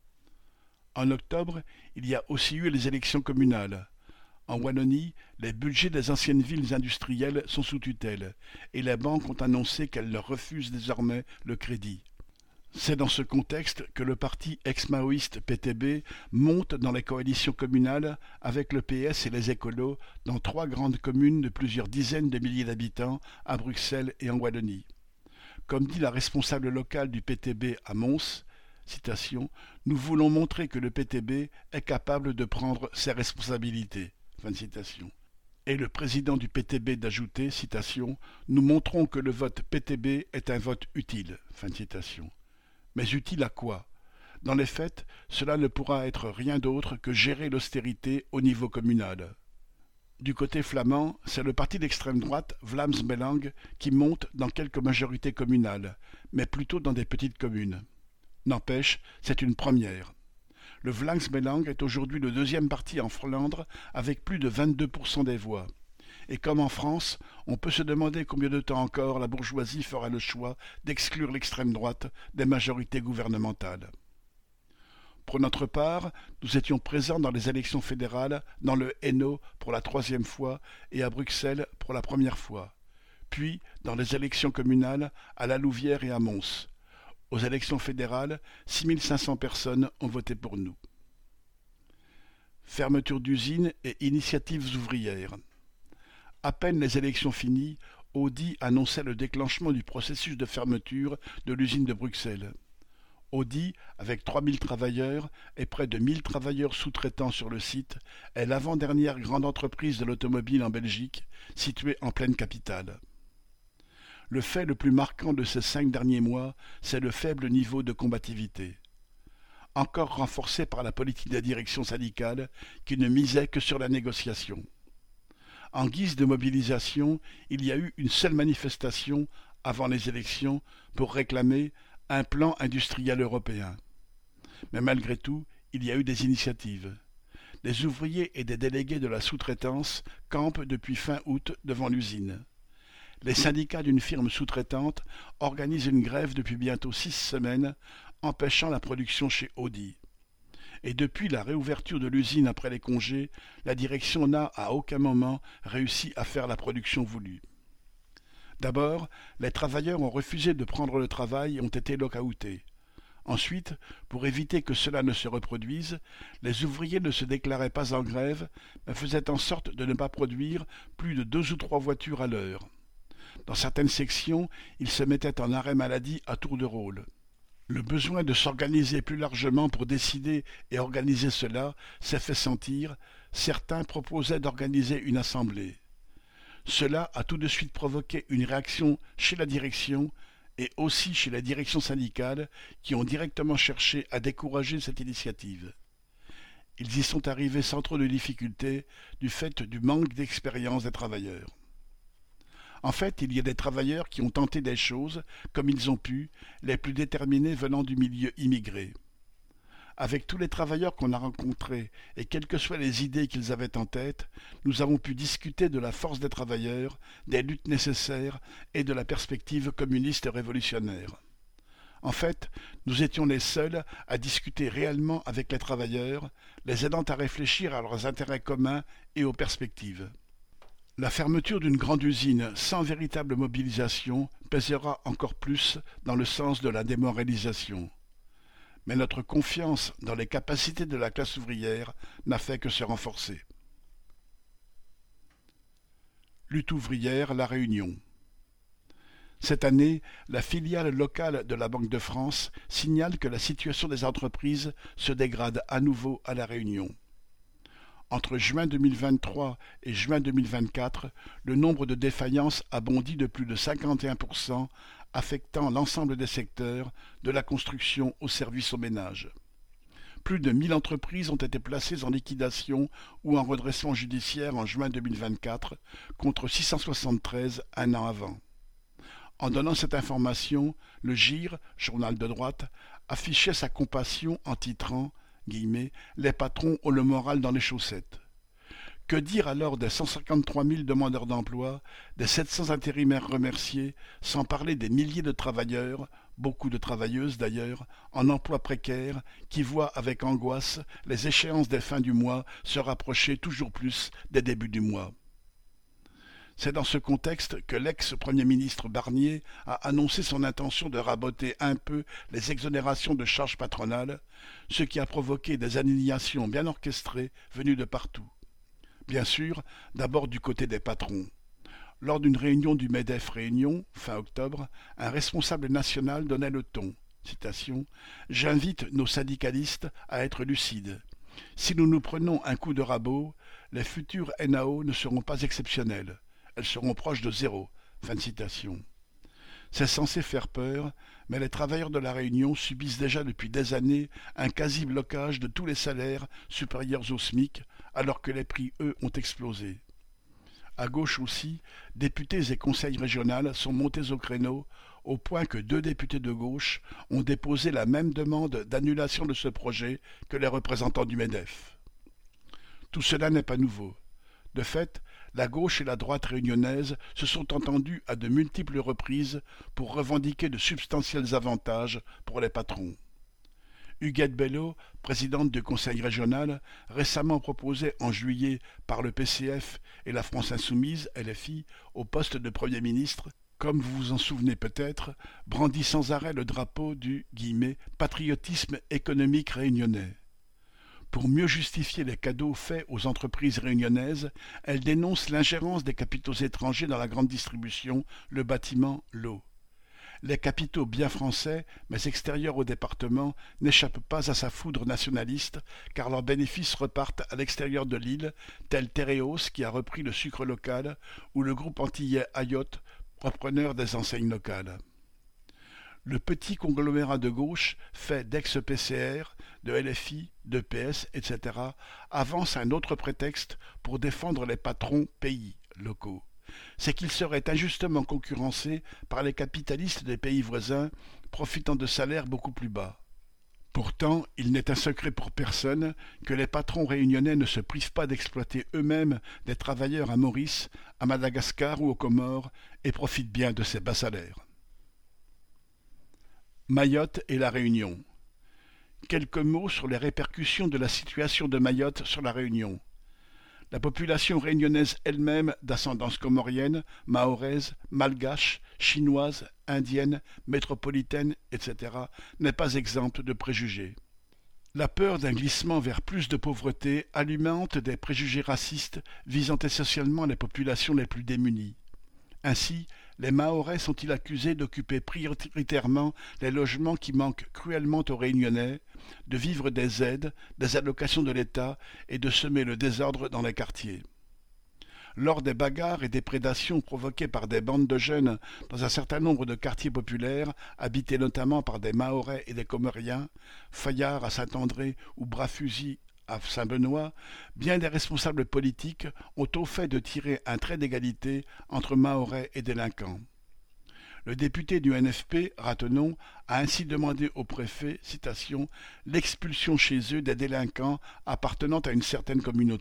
En octobre, il y a aussi eu les élections communales. En Wallonie, les budgets des anciennes villes industrielles sont sous tutelle, et les banques ont annoncé qu'elles leur refusent désormais le crédit. C'est dans ce contexte que le parti ex-maoïste P T B monte dans les coalitions communales avec le P S et les écolos dans trois grandes communes de plusieurs dizaines de milliers d'habitants à Bruxelles et en Wallonie. Comme dit la responsable locale du P T B à Mons, citation, « Nous voulons montrer que le P T B est capable de prendre ses responsabilités. » Fin de citation. Et le président du P T B d'ajouter, citation, « Nous montrons que le vote P T B est un vote utile. » Fin de citation. Mais utile à quoi? Dans les faits, cela ne pourra être rien d'autre que gérer l'austérité au niveau communal. Du côté flamand, c'est le parti d'extrême droite, Vlaams Belang, qui monte dans quelques majorités communales, mais plutôt dans des petites communes. N'empêche, c'est une première. Le Vlaams Belang est aujourd'hui le deuxième parti en Flandre avec plus de vingt-deux pour cent des voix. Et comme en France, on peut se demander combien de temps encore la bourgeoisie fera le choix d'exclure l'extrême droite des majorités gouvernementales. Pour notre part, nous étions présents dans les élections fédérales, dans le Hainaut pour la troisième fois et à Bruxelles pour la première fois. Puis, dans les élections communales, à La Louvière et à Mons. Aux élections fédérales, six mille cinq cents personnes ont voté pour nous. Fermeture d'usines et initiatives ouvrières. À peine les élections finies, Audi annonçait le déclenchement du processus de fermeture de l'usine de Bruxelles. Audi, avec trois mille travailleurs et près de mille travailleurs sous-traitants sur le site, est l'avant-dernière grande entreprise de l'automobile en Belgique, située en pleine capitale. Le fait le plus marquant de ces cinq derniers mois, c'est le faible niveau de combativité. Encore renforcé par la politique des directions syndicales qui ne misait que sur la négociation. En guise de mobilisation, il y a eu une seule manifestation avant les élections, pour réclamer un plan industriel européen. Mais malgré tout, il y a eu des initiatives. Des ouvriers et des délégués de la sous-traitance campent depuis fin août devant l'usine. Les syndicats d'une firme sous-traitante organisent une grève depuis bientôt six semaines, empêchant la production chez Audi. Et depuis la réouverture de l'usine après les congés, la direction n'a à aucun moment réussi à faire la production voulue. D'abord, les travailleurs ont refusé de prendre le travail et ont été lockoutés. Ensuite, pour éviter que cela ne se reproduise, les ouvriers ne se déclaraient pas en grève, mais faisaient en sorte de ne pas produire plus de deux ou trois voitures à l'heure. Dans certaines sections, ils se mettaient en arrêt maladie à tour de rôle. Le besoin de s'organiser plus largement pour décider et organiser cela s'est fait sentir. Certains proposaient d'organiser une assemblée. Cela a tout de suite provoqué une réaction chez la direction et aussi chez les directions syndicales qui ont directement cherché à décourager cette initiative. Ils y sont arrivés sans trop de difficultés du fait du manque d'expérience des travailleurs. En fait, il y a des travailleurs qui ont tenté des choses, comme ils ont pu, les plus déterminés venant du milieu immigré. Avec tous les travailleurs qu'on a rencontrés, et quelles que soient les idées qu'ils avaient en tête, nous avons pu discuter de la force des travailleurs, des luttes nécessaires et de la perspective communiste et révolutionnaire. En fait, nous étions les seuls à discuter réellement avec les travailleurs, les aidant à réfléchir à leurs intérêts communs et aux perspectives. La fermeture d'une grande usine sans véritable mobilisation pèsera encore plus dans le sens de la démoralisation. Mais notre confiance dans les capacités de la classe ouvrière n'a fait que se renforcer. Lutte ouvrière, La Réunion. Cette année, la filiale locale de la Banque de France signale que la situation des entreprises se dégrade à nouveau à La Réunion. Entre juin deux mille vingt-trois et juin deux mille vingt-quatre, le nombre de défaillances a bondi de plus de cinquante et un pour cent, affectant l'ensemble des secteurs, de la construction au service aux ménages. Plus de mille entreprises ont été placées en liquidation ou en redressement judiciaire en juin deux mille vingt-quatre, contre six cent soixante-treize un an avant. En donnant cette information, le G I R, journal de droite, affichait sa compassion en titrant guillemets, « Les patrons ont le moral dans les chaussettes ». Que dire alors des cent cinquante-trois mille demandeurs d'emploi, des sept cents intérimaires remerciés, sans parler des milliers de travailleurs, beaucoup de travailleuses d'ailleurs, en emploi précaire, qui voient avec angoisse les échéances des fins du mois se rapprocher toujours plus des débuts du mois. C'est dans ce contexte que l'ex-premier ministre Barnier a annoncé son intention de raboter un peu les exonérations de charges patronales, ce qui a provoqué des indignations bien orchestrées venues de partout. Bien sûr, d'abord du côté des patrons. Lors d'une réunion du MEDEF Réunion, fin octobre, un responsable national donnait le ton. Citation, « J'invite nos syndicalistes à être lucides. Si nous nous prenons un coup de rabot, les futures N A O ne seront pas exceptionnelles. Elles seront proches de zéro. » Fin de citation. C'est censé faire peur, mais les travailleurs de la Réunion subissent déjà depuis des années un quasi-blocage de tous les salaires supérieurs au SMIC, alors que les prix, eux, ont explosé. À gauche aussi, députés et conseils régionaux sont montés au créneau, au point que deux députés de gauche ont déposé la même demande d'annulation de ce projet que les représentants du MEDEF. Tout cela n'est pas nouveau. De fait, la gauche et la droite réunionnaise se sont entendus à de multiples reprises pour revendiquer de substantiels avantages pour les patrons. Huguette Bello, présidente du Conseil régional, récemment proposée en juillet par le P C F et la France Insoumise, L F I, au poste de Premier ministre, comme vous vous en souvenez peut-être, brandit sans arrêt le drapeau du guillemets, « patriotisme économique réunionnais ». Pour mieux justifier les cadeaux faits aux entreprises réunionnaises, elle dénonce l'ingérence des capitaux étrangers dans la grande distribution, le bâtiment, l'eau. Les capitaux bien français, mais extérieurs au département, n'échappent pas à sa foudre nationaliste, car leurs bénéfices repartent à l'extérieur de l'île, tel Tereos qui a repris le sucre local, ou le groupe antillais Ayotte, repreneur des enseignes locales. Le petit conglomérat de gauche, fait d'ex-P C R, de L F I, de P S, et cetera, avance un autre prétexte pour défendre les patrons pays locaux. c'est qu'ils seraient injustement concurrencés par les capitalistes des pays voisins, profitant de salaires beaucoup plus bas. Pourtant, il n'est un secret pour personne que les patrons réunionnais ne se privent pas d'exploiter eux-mêmes des travailleurs à Maurice, à Madagascar ou aux Comores et profitent bien de ces bas salaires. Mayotte et la Réunion. Quelques mots sur les répercussions de la situation de Mayotte sur la Réunion. La population réunionnaise elle-même, d'ascendance comorienne, mahoraise, malgache, chinoise, indienne, métropolitaine, et cetera, n'est pas exempte de préjugés. La peur d'un glissement vers plus de pauvreté alimente des préjugés racistes visant essentiellement les populations les plus démunies. Ainsi, les Mahorais sont-ils accusés d'occuper prioritairement les logements qui manquent cruellement aux Réunionnais, de vivre des aides, des allocations de l'État et de semer le désordre dans les quartiers. Lors des bagarres et des prédations provoquées par des bandes de jeunes dans un certain nombre de quartiers populaires, habités notamment par des Mahorais et des Comoriens, Fayard à Saint-André ou Bras-Fusil à Saint-Benoît, bien des responsables politiques ont au fait de tirer un trait d'égalité entre Mahorais et délinquants. Le député du N F P, Ratenon, a ainsi demandé au préfet, citation, « l'expulsion chez eux des délinquants appartenant à une certaine communauté ».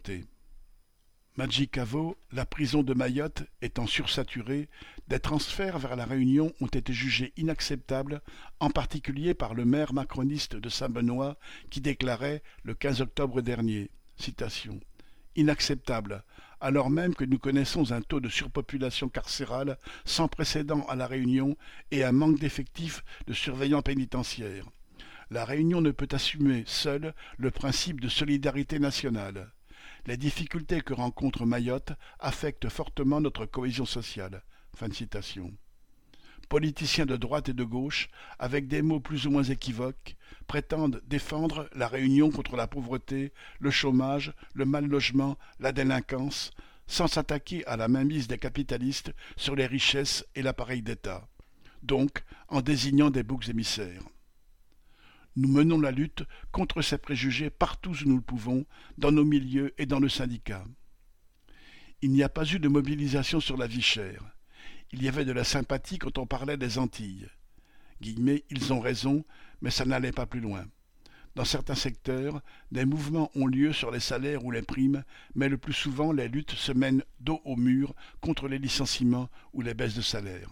Majicavo, la prison de Mayotte étant sursaturée, des transferts vers la Réunion ont été jugés inacceptables, en particulier par le maire macroniste de Saint-Benoît qui déclarait le quinze octobre dernier, citation, « inacceptable, alors même que nous connaissons un taux de surpopulation carcérale sans précédent à la Réunion et un manque d'effectifs de surveillants pénitentiaires. La Réunion ne peut assumer seule le principe de solidarité nationale. Les difficultés que rencontre Mayotte affectent fortement notre cohésion sociale. » Fin de citation. Politiciens de droite et de gauche, avec des mots plus ou moins équivoques, prétendent défendre la Réunion contre la pauvreté, le chômage, le mal-logement, la délinquance, sans s'attaquer à la mainmise des capitalistes sur les richesses et l'appareil d'État, donc en désignant des boucs émissaires. Nous menons la lutte contre ces préjugés partout où nous le pouvons, dans nos milieux et dans le syndicat. Il n'y a pas eu de mobilisation sur la vie chère. Il y avait de la sympathie quand on parlait des Antilles. Guillemets, ils ont raison, mais ça n'allait pas plus loin. Dans certains secteurs, des mouvements ont lieu sur les salaires ou les primes, mais le plus souvent les luttes se mènent dos au mur contre les licenciements ou les baisses de salaire.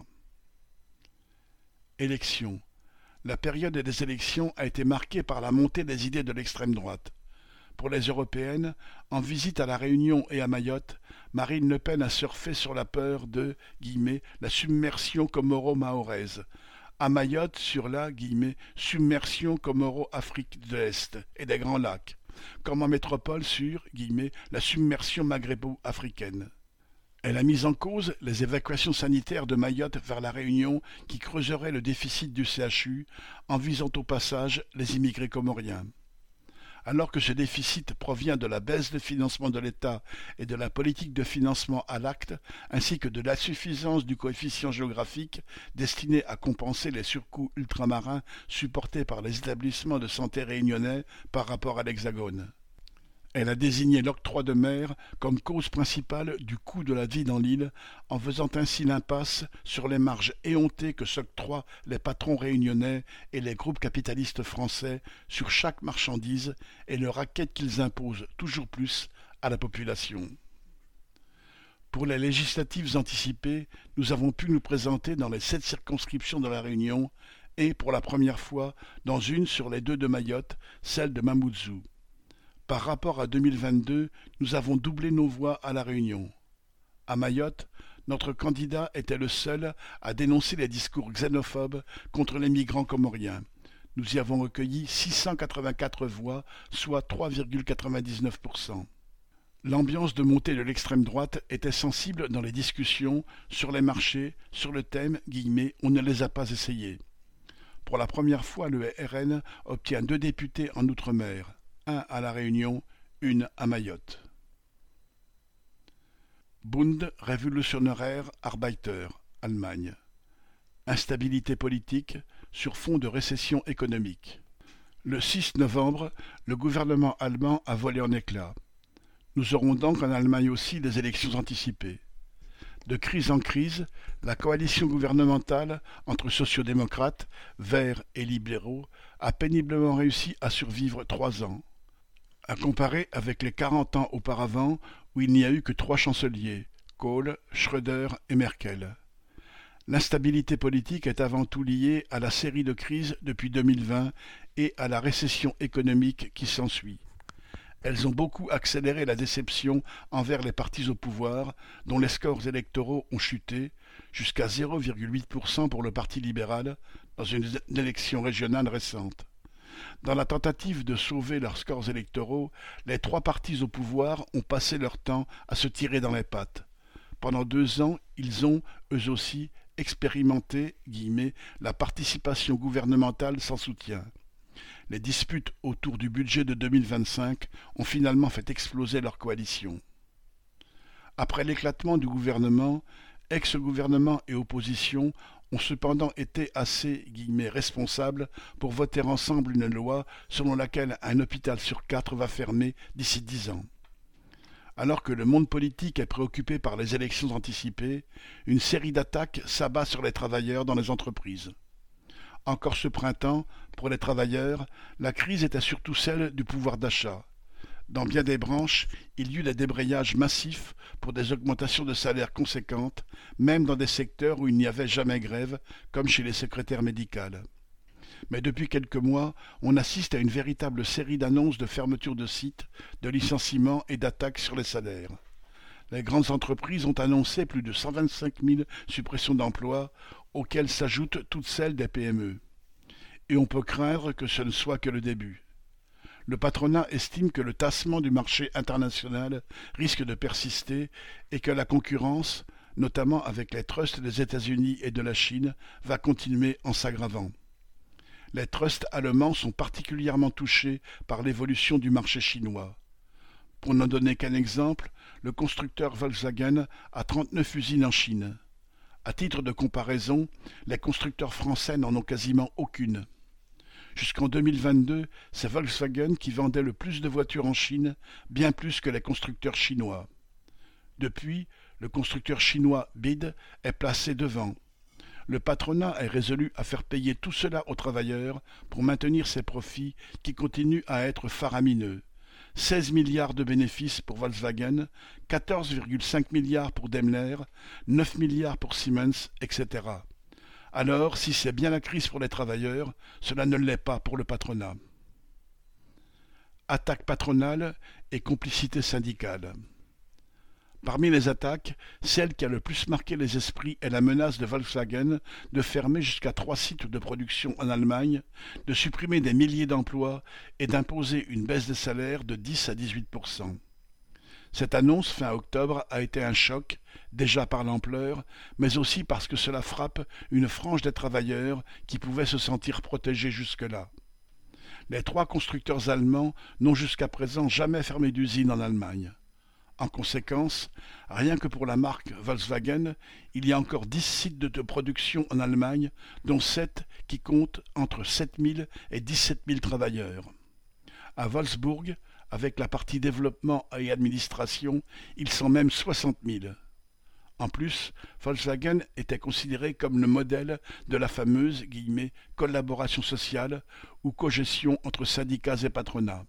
Élections. La période des élections a été marquée par la montée des idées de l'extrême droite. Pour les européennes, en visite à La Réunion et à Mayotte, Marine Le Pen a surfé sur la peur de guillemets, « la submersion comoro-mahoraise », à Mayotte sur la guillemets, « submersion comoro-Afrique de l'Est et des Grands Lacs », comme en métropole sur guillemets, « la submersion maghrébo-africaine ». Elle a mis en cause les évacuations sanitaires de Mayotte vers la Réunion qui creuseraient le déficit du C H U en visant au passage les immigrés comoriens. Alors que ce déficit provient de la baisse de financement de l'État et de la politique de financement à l'acte, ainsi que de l'insuffisance du coefficient géographique destiné à compenser les surcoûts ultramarins supportés par les établissements de santé réunionnais par rapport à l'Hexagone. Elle a désigné l'octroi de mer comme cause principale du coût de la vie dans l'île, en faisant ainsi l'impasse sur les marges éhontées que s'octroient les patrons réunionnais et les groupes capitalistes français sur chaque marchandise et le racket qu'ils imposent toujours plus à la population. Pour les législatives anticipées, nous avons pu nous présenter dans les sept circonscriptions de la Réunion et, pour la première fois, dans une sur les deux de Mayotte, celle de Mamoudzou. Par rapport à deux mille vingt-deux, nous avons doublé nos voix à La Réunion. À Mayotte, notre candidat était le seul à dénoncer les discours xénophobes contre les migrants comoriens. Nous y avons recueilli six cent quatre-vingt-quatre voix, soit trois virgule quatre-vingt-dix-neuf pour cent. L'ambiance de montée de l'extrême droite était sensible dans les discussions sur les marchés, sur le thème guillemets, « on ne les a pas essayés ». Pour la première fois, le R N obtient deux députés en Outre-mer. Un à La Réunion, une à Mayotte. Bund Revolutionärer Arbeiter, Allemagne. Instabilité politique sur fond de récession économique. Le six novembre, le gouvernement allemand a volé en éclats. Nous aurons donc en Allemagne aussi des élections anticipées. De crise en crise, la coalition gouvernementale entre sociaux-démocrates, verts et libéraux a péniblement réussi à survivre trois ans, à comparer avec les quarante ans auparavant où il n'y a eu que trois chanceliers, Kohl, Schröder et Merkel. L'instabilité politique est avant tout liée à la série de crises depuis deux mille vingt et à la récession économique qui s'ensuit. Elles ont beaucoup accéléré la déception envers les partis au pouvoir, dont les scores électoraux ont chuté jusqu'à zéro virgule huit pour cent pour le Parti libéral dans une élection régionale récente. Dans la tentative de sauver leurs scores électoraux, les trois partis au pouvoir ont passé leur temps à se tirer dans les pattes. Pendant deux ans, ils ont, eux aussi, expérimenté guillemets, la participation gouvernementale sans soutien. Les disputes autour du budget de deux mille vingt-cinq ont finalement fait exploser leur coalition. Après l'éclatement du gouvernement, ex-gouvernement et opposition ont cependant été assez guillemets, responsables pour voter ensemble une loi selon laquelle un hôpital sur quatre va fermer d'ici dix ans. Alors que le monde politique est préoccupé par les élections anticipées, une série d'attaques s'abat sur les travailleurs dans les entreprises. Encore ce printemps, pour les travailleurs, la crise était surtout celle du pouvoir d'achat. Dans bien des branches, il y eut des débrayages massifs pour des augmentations de salaires conséquentes, même dans des secteurs où il n'y avait jamais grève, comme chez les secrétaires médicales. Mais depuis quelques mois, on assiste à une véritable série d'annonces de fermeture de sites, de licenciements et d'attaques sur les salaires. Les grandes entreprises ont annoncé plus de cent vingt-cinq mille suppressions d'emplois, auxquelles s'ajoutent toutes celles des P M E. Et on peut craindre que ce ne soit que le début. Le patronat estime que le tassement du marché international risque de persister et que la concurrence, notamment avec les trusts des États-Unis et de la Chine, va continuer en s'aggravant. Les trusts allemands sont particulièrement touchés par l'évolution du marché chinois. Pour n'en donner qu'un exemple, le constructeur Volkswagen a trente-neuf usines en Chine. À titre de comparaison, les constructeurs français n'en ont quasiment aucune. Jusqu'en deux mille vingt-deux, c'est Volkswagen qui vendait le plus de voitures en Chine, bien plus que les constructeurs chinois. Depuis, le constructeur chinois B Y D est placé devant. Le patronat est résolu à faire payer tout cela aux travailleurs pour maintenir ses profits qui continuent à être faramineux. seize milliards de bénéfices pour Volkswagen, quatorze virgule cinq milliards pour Daimler, neuf milliards pour Siemens, et cetera. Alors, si c'est bien la crise pour les travailleurs, cela ne l'est pas pour le patronat. Attaque patronale et complicité syndicale. Parmi les attaques, celle qui a le plus marqué les esprits est la menace de Volkswagen de fermer jusqu'à trois sites de production en Allemagne, de supprimer des milliers d'emplois et d'imposer une baisse des salaires de dix à dix-huit pour cent. Cette annonce fin octobre a été un choc, déjà par l'ampleur, mais aussi parce que cela frappe une frange des travailleurs qui pouvaient se sentir protégés jusque-là. Les trois constructeurs allemands n'ont jusqu'à présent jamais fermé d'usine en Allemagne. En conséquence, rien que pour la marque Volkswagen, il y a encore dix sites de production en Allemagne, dont sept qui comptent entre sept mille et dix-sept mille travailleurs. À Wolfsburg, avec la partie développement et administration, ils sont même soixante mille. En plus, Volkswagen était considéré comme le modèle de la fameuse guillemets, collaboration sociale ou cogestion entre syndicats et patronat.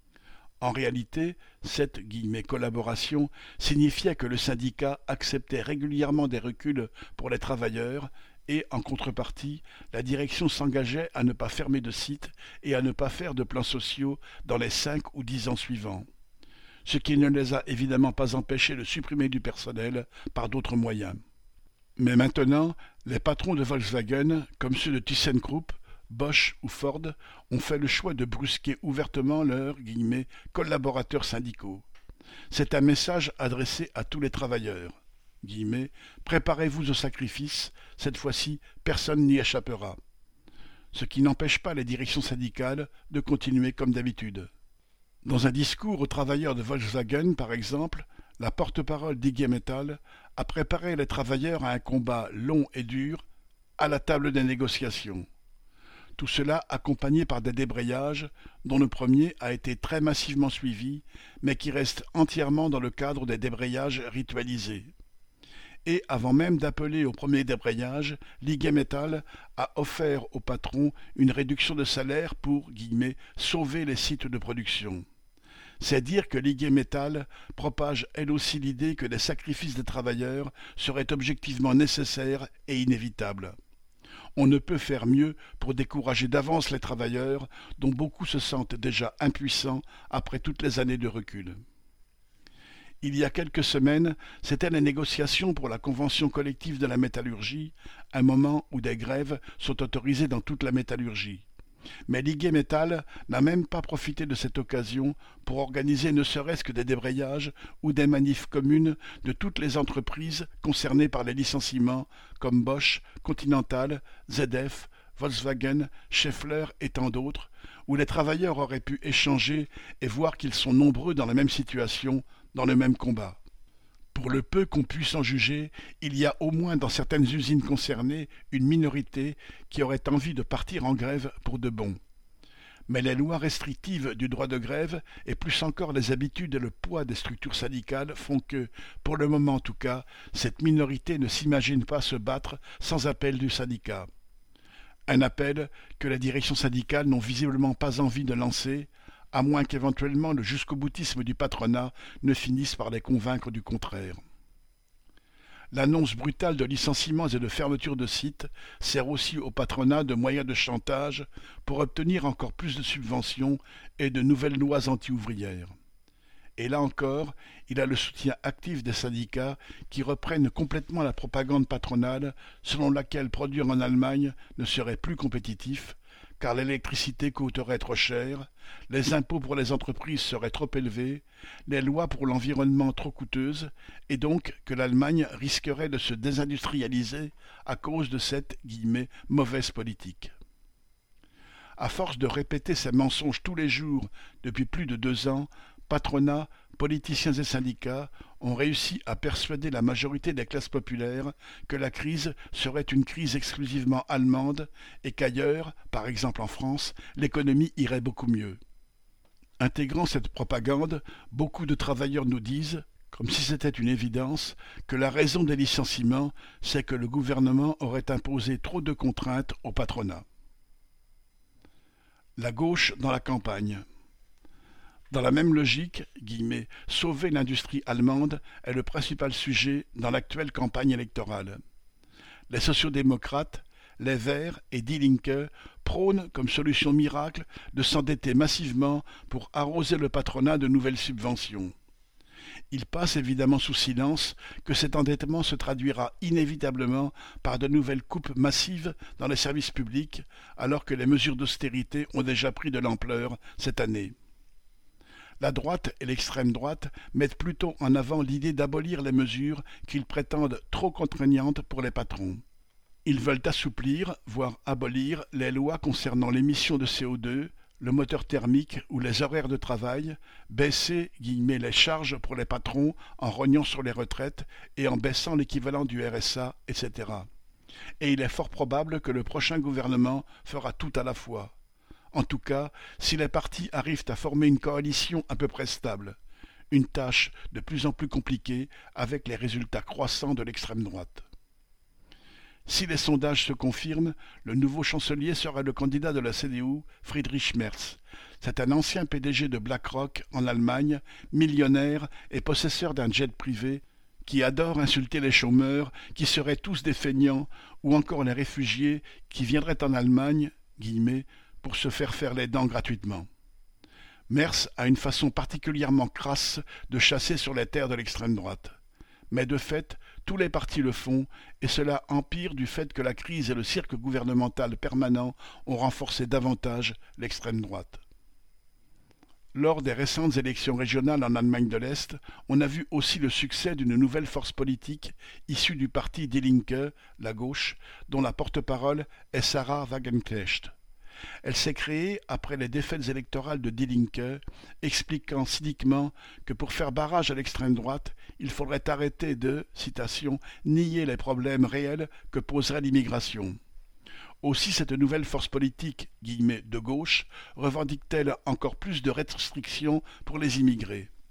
En réalité, cette guillemets, collaboration signifiait que le syndicat acceptait régulièrement des reculs pour les travailleurs et, en contrepartie, la direction s'engageait à ne pas fermer de site et à ne pas faire de plans sociaux dans les cinq ou dix ans suivants. Ce qui ne les a évidemment pas empêchés de supprimer du personnel par d'autres moyens. Mais maintenant, les patrons de Volkswagen, comme ceux de ThyssenKrupp, Bosch ou Ford ont fait le choix de brusquer ouvertement leurs guillemets, collaborateurs syndicaux. C'est un message adressé à tous les travailleurs. Guillemets, préparez-vous au sacrifice, cette fois-ci personne n'y échappera. Ce qui n'empêche pas les directions syndicales de continuer comme d'habitude. Dans un discours aux travailleurs de Volkswagen, par exemple, la porte-parole d'I G Metall a préparé les travailleurs à un combat long et dur à la table des négociations. Tout cela accompagné par des débrayages, dont le premier a été très massivement suivi, mais qui reste entièrement dans le cadre des débrayages ritualisés. et, avant même d'appeler au premier débrayage, Ligue Métal a offert aux patrons une réduction de salaire pour guillemets, « sauver les sites de production ». C'est dire que Ligue Métal propage elle aussi l'idée que les sacrifices des travailleurs seraient objectivement nécessaires et inévitables. On ne peut faire mieux pour décourager d'avance les travailleurs, dont beaucoup se sentent déjà impuissants après toutes les années de recul. Il y a quelques semaines, c'étaient les négociations pour la convention collective de la métallurgie, un moment où des grèves sont autorisées dans toute la métallurgie. Mais Ligue Métal n'a même pas profité de cette occasion pour organiser ne serait-ce que des débrayages ou des manifs communes de toutes les entreprises concernées par les licenciements, comme Bosch, Continental, Z F, Volkswagen, Schaeffler et tant d'autres, où les travailleurs auraient pu échanger et voir qu'ils sont nombreux dans la même situation, dans le même combat. Pour le peu qu'on puisse en juger, il y a au moins dans certaines usines concernées une minorité qui aurait envie de partir en grève pour de bon. Mais les lois restrictives du droit de grève, et plus encore les habitudes et le poids des structures syndicales font que, pour le moment en tout cas, cette minorité ne s'imagine pas se battre sans appel du syndicat. Un appel que les directions syndicales n'ont visiblement pas envie de lancer, à moins qu'éventuellement le jusqu'au-boutisme du patronat ne finisse par les convaincre du contraire. L'annonce brutale de licenciements et de fermetures de sites sert aussi au patronat de moyen de chantage pour obtenir encore plus de subventions et de nouvelles lois anti-ouvrières. Et là encore, il a le soutien actif des syndicats qui reprennent complètement la propagande patronale selon laquelle produire en Allemagne ne serait plus compétitif, car l'électricité coûterait trop cher, les impôts pour les entreprises seraient trop élevés, les lois pour l'environnement trop coûteuses, et donc que l'Allemagne risquerait de se désindustrialiser à cause de cette guillemets, « mauvaise politique ». À force de répéter ces mensonges tous les jours depuis plus de deux ans, patronat, politiciens et syndicats ont réussi à persuader la majorité des classes populaires que la crise serait une crise exclusivement allemande et qu'ailleurs, par exemple en France, l'économie irait beaucoup mieux. Intégrant cette propagande, beaucoup de travailleurs nous disent, comme si c'était une évidence, que la raison des licenciements, c'est que le gouvernement aurait imposé trop de contraintes au patronat. La gauche dans la campagne. Dans la même logique, guillemets, sauver l'industrie allemande est le principal sujet dans l'actuelle campagne électorale. Les sociodémocrates, les Verts et Die Linke prônent comme solution miracle de s'endetter massivement pour arroser le patronat de nouvelles subventions. Ils passent évidemment sous silence que cet endettement se traduira inévitablement par de nouvelles coupes massives dans les services publics, alors que les mesures d'austérité ont déjà pris de l'ampleur cette année. La droite et l'extrême droite mettent plutôt en avant l'idée d'abolir les mesures qu'ils prétendent trop contraignantes pour les patrons. Ils veulent assouplir, voire abolir, les lois concernant l'émission de C O deux, le moteur thermique ou les horaires de travail, baisser guillemets, les charges pour les patrons en rognant sur les retraites et en baissant l'équivalent du R S A, et cetera. Et il est fort probable que le prochain gouvernement fera tout à la fois. En tout cas, si les partis arrivent à former une coalition à peu près stable, une tâche de plus en plus compliquée avec les résultats croissants de l'extrême droite. Si les sondages se confirment, le nouveau chancelier sera le candidat de la C D U, Friedrich Merz. C'est un ancien P D G de BlackRock en Allemagne, millionnaire et possesseur d'un jet privé, qui adore insulter les chômeurs, qui seraient tous des feignants, ou encore les réfugiés qui viendraient en Allemagne, guillemets, pour se faire faire les dents gratuitement. Merz a une façon particulièrement crasse de chasser sur les terres de l'extrême droite. Mais de fait, tous les partis le font, et cela empire du fait que la crise et le cirque gouvernemental permanent ont renforcé davantage l'extrême droite. Lors des récentes élections régionales en Allemagne de l'Est, on a vu aussi le succès d'une nouvelle force politique issue du parti Die Linke, la gauche, dont la porte-parole est Sarah Wagenknecht. Elle s'est créée après les défaites électorales de Die Linke, expliquant cyniquement que pour faire barrage à l'extrême droite, il faudrait arrêter de, citation, « nier les problèmes réels que poserait l'immigration ». Aussi cette nouvelle force politique, guillemets, de gauche, revendique-t-elle encore plus de restrictions pour les immigrés.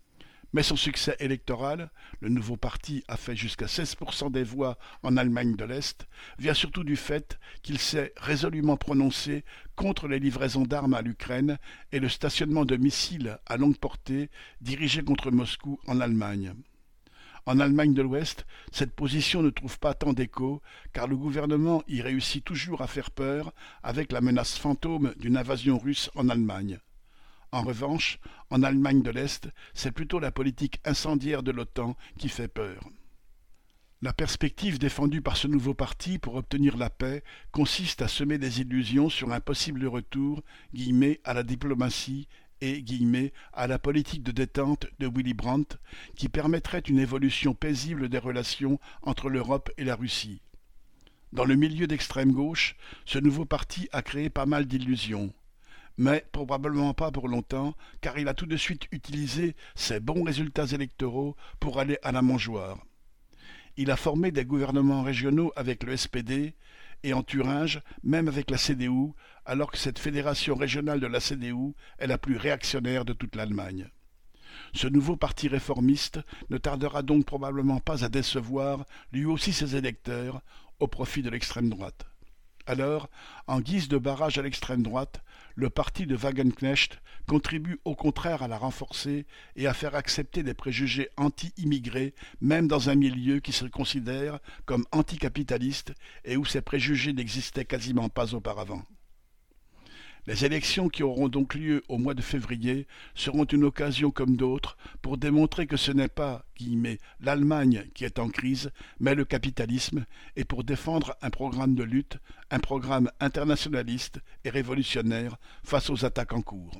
Mais son succès électoral, le nouveau parti a fait jusqu'à seize pour cent des voix en Allemagne de l'Est, vient surtout du fait qu'il s'est résolument prononcé contre les livraisons d'armes à l'Ukraine et le stationnement de missiles à longue portée dirigés contre Moscou en Allemagne. En Allemagne de l'Ouest, cette position ne trouve pas tant d'écho, car le gouvernement y réussit toujours à faire peur avec la menace fantôme d'une invasion russe en Allemagne. En revanche, en Allemagne de l'Est, c'est plutôt la politique incendiaire de l'OTAN qui fait peur. La perspective défendue par ce nouveau parti pour obtenir la paix consiste à semer des illusions sur un possible retour guillemets, à la diplomatie et guillemets, à la politique de détente de Willy Brandt qui permettrait une évolution paisible des relations entre l'Europe et la Russie. Dans le milieu d'extrême gauche, ce nouveau parti a créé pas mal d'illusions. Mais probablement pas pour longtemps, car il a tout de suite utilisé ses bons résultats électoraux pour aller à la mangeoire. Il a formé des gouvernements régionaux avec le S P D et en Thuringe, même avec la C D U, alors que cette fédération régionale de la C D U est la plus réactionnaire de toute l'Allemagne. Ce nouveau parti réformiste ne tardera donc probablement pas à décevoir lui aussi ses électeurs au profit de l'extrême droite. Alors, en guise de barrage à l'extrême droite, le parti de Wagenknecht contribue au contraire à la renforcer et à faire accepter des préjugés anti-immigrés, même dans un milieu qui se considère comme anticapitaliste et où ces préjugés n'existaient quasiment pas auparavant. Les élections qui auront donc lieu au mois de février seront une occasion comme d'autres pour démontrer que ce n'est pas guillemets, l'Allemagne qui est en crise, mais le capitalisme, et pour défendre un programme de lutte, un programme internationaliste et révolutionnaire face aux attaques en cours.